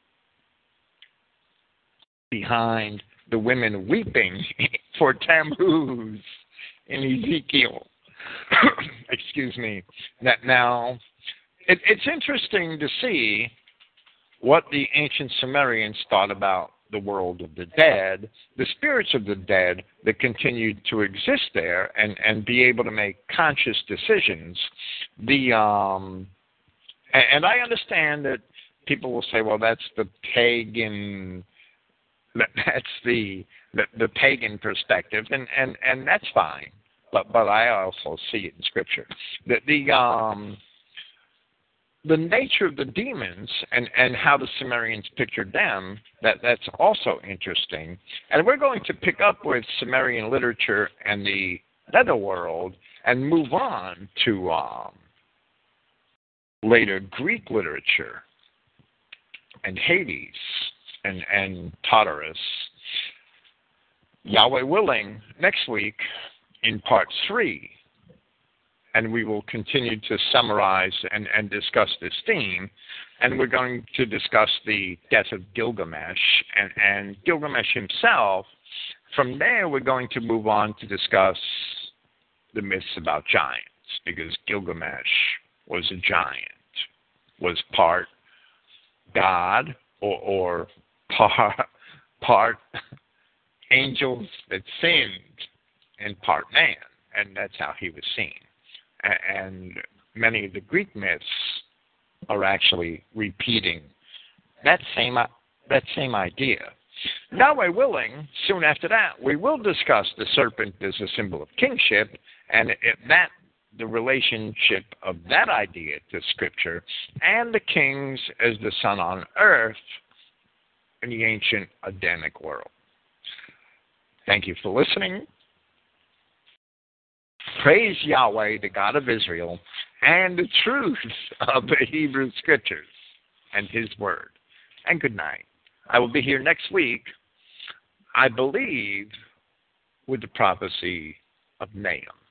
behind the women weeping for Tammuz in Ezekiel. Excuse me. That now, it, it's interesting to see what the ancient Sumerians thought about the world of the dead, the spirits of the dead that continued to exist there and, and be able to make conscious decisions. The um, and, and I understand that people will say, well, that's the pagan That's the, the the pagan perspective, and, and, and that's fine. But but I also see it in Scripture. The the um the nature of the demons and, and how the Sumerians pictured them, that that's also interesting. And we're going to pick up with Sumerian literature and the netherworld and move on to um, later Greek literature and Hades and, and Tartarus. Yahweh willing, next week in part three, and we will continue to summarize and, and discuss this theme, and we're going to discuss the death of Gilgamesh and, and Gilgamesh himself. From there, we're going to move on to discuss the myths about giants, because Gilgamesh was a giant, was part God or, or part, part angels that sinned and part man, and that's how he was seen. And many of the Greek myths are actually repeating that same that same idea. Yahweh willing, soon after that, we will discuss the serpent as a symbol of kingship, and it, that the relationship of that idea to Scripture, and the kings as the sun on earth in the ancient Adamic world. Thank you for listening. Praise Yahweh, the God of Israel, and the truth of the Hebrew Scriptures and His Word. And good night. I will be here next week, I believe, with the prophecy of Nahum.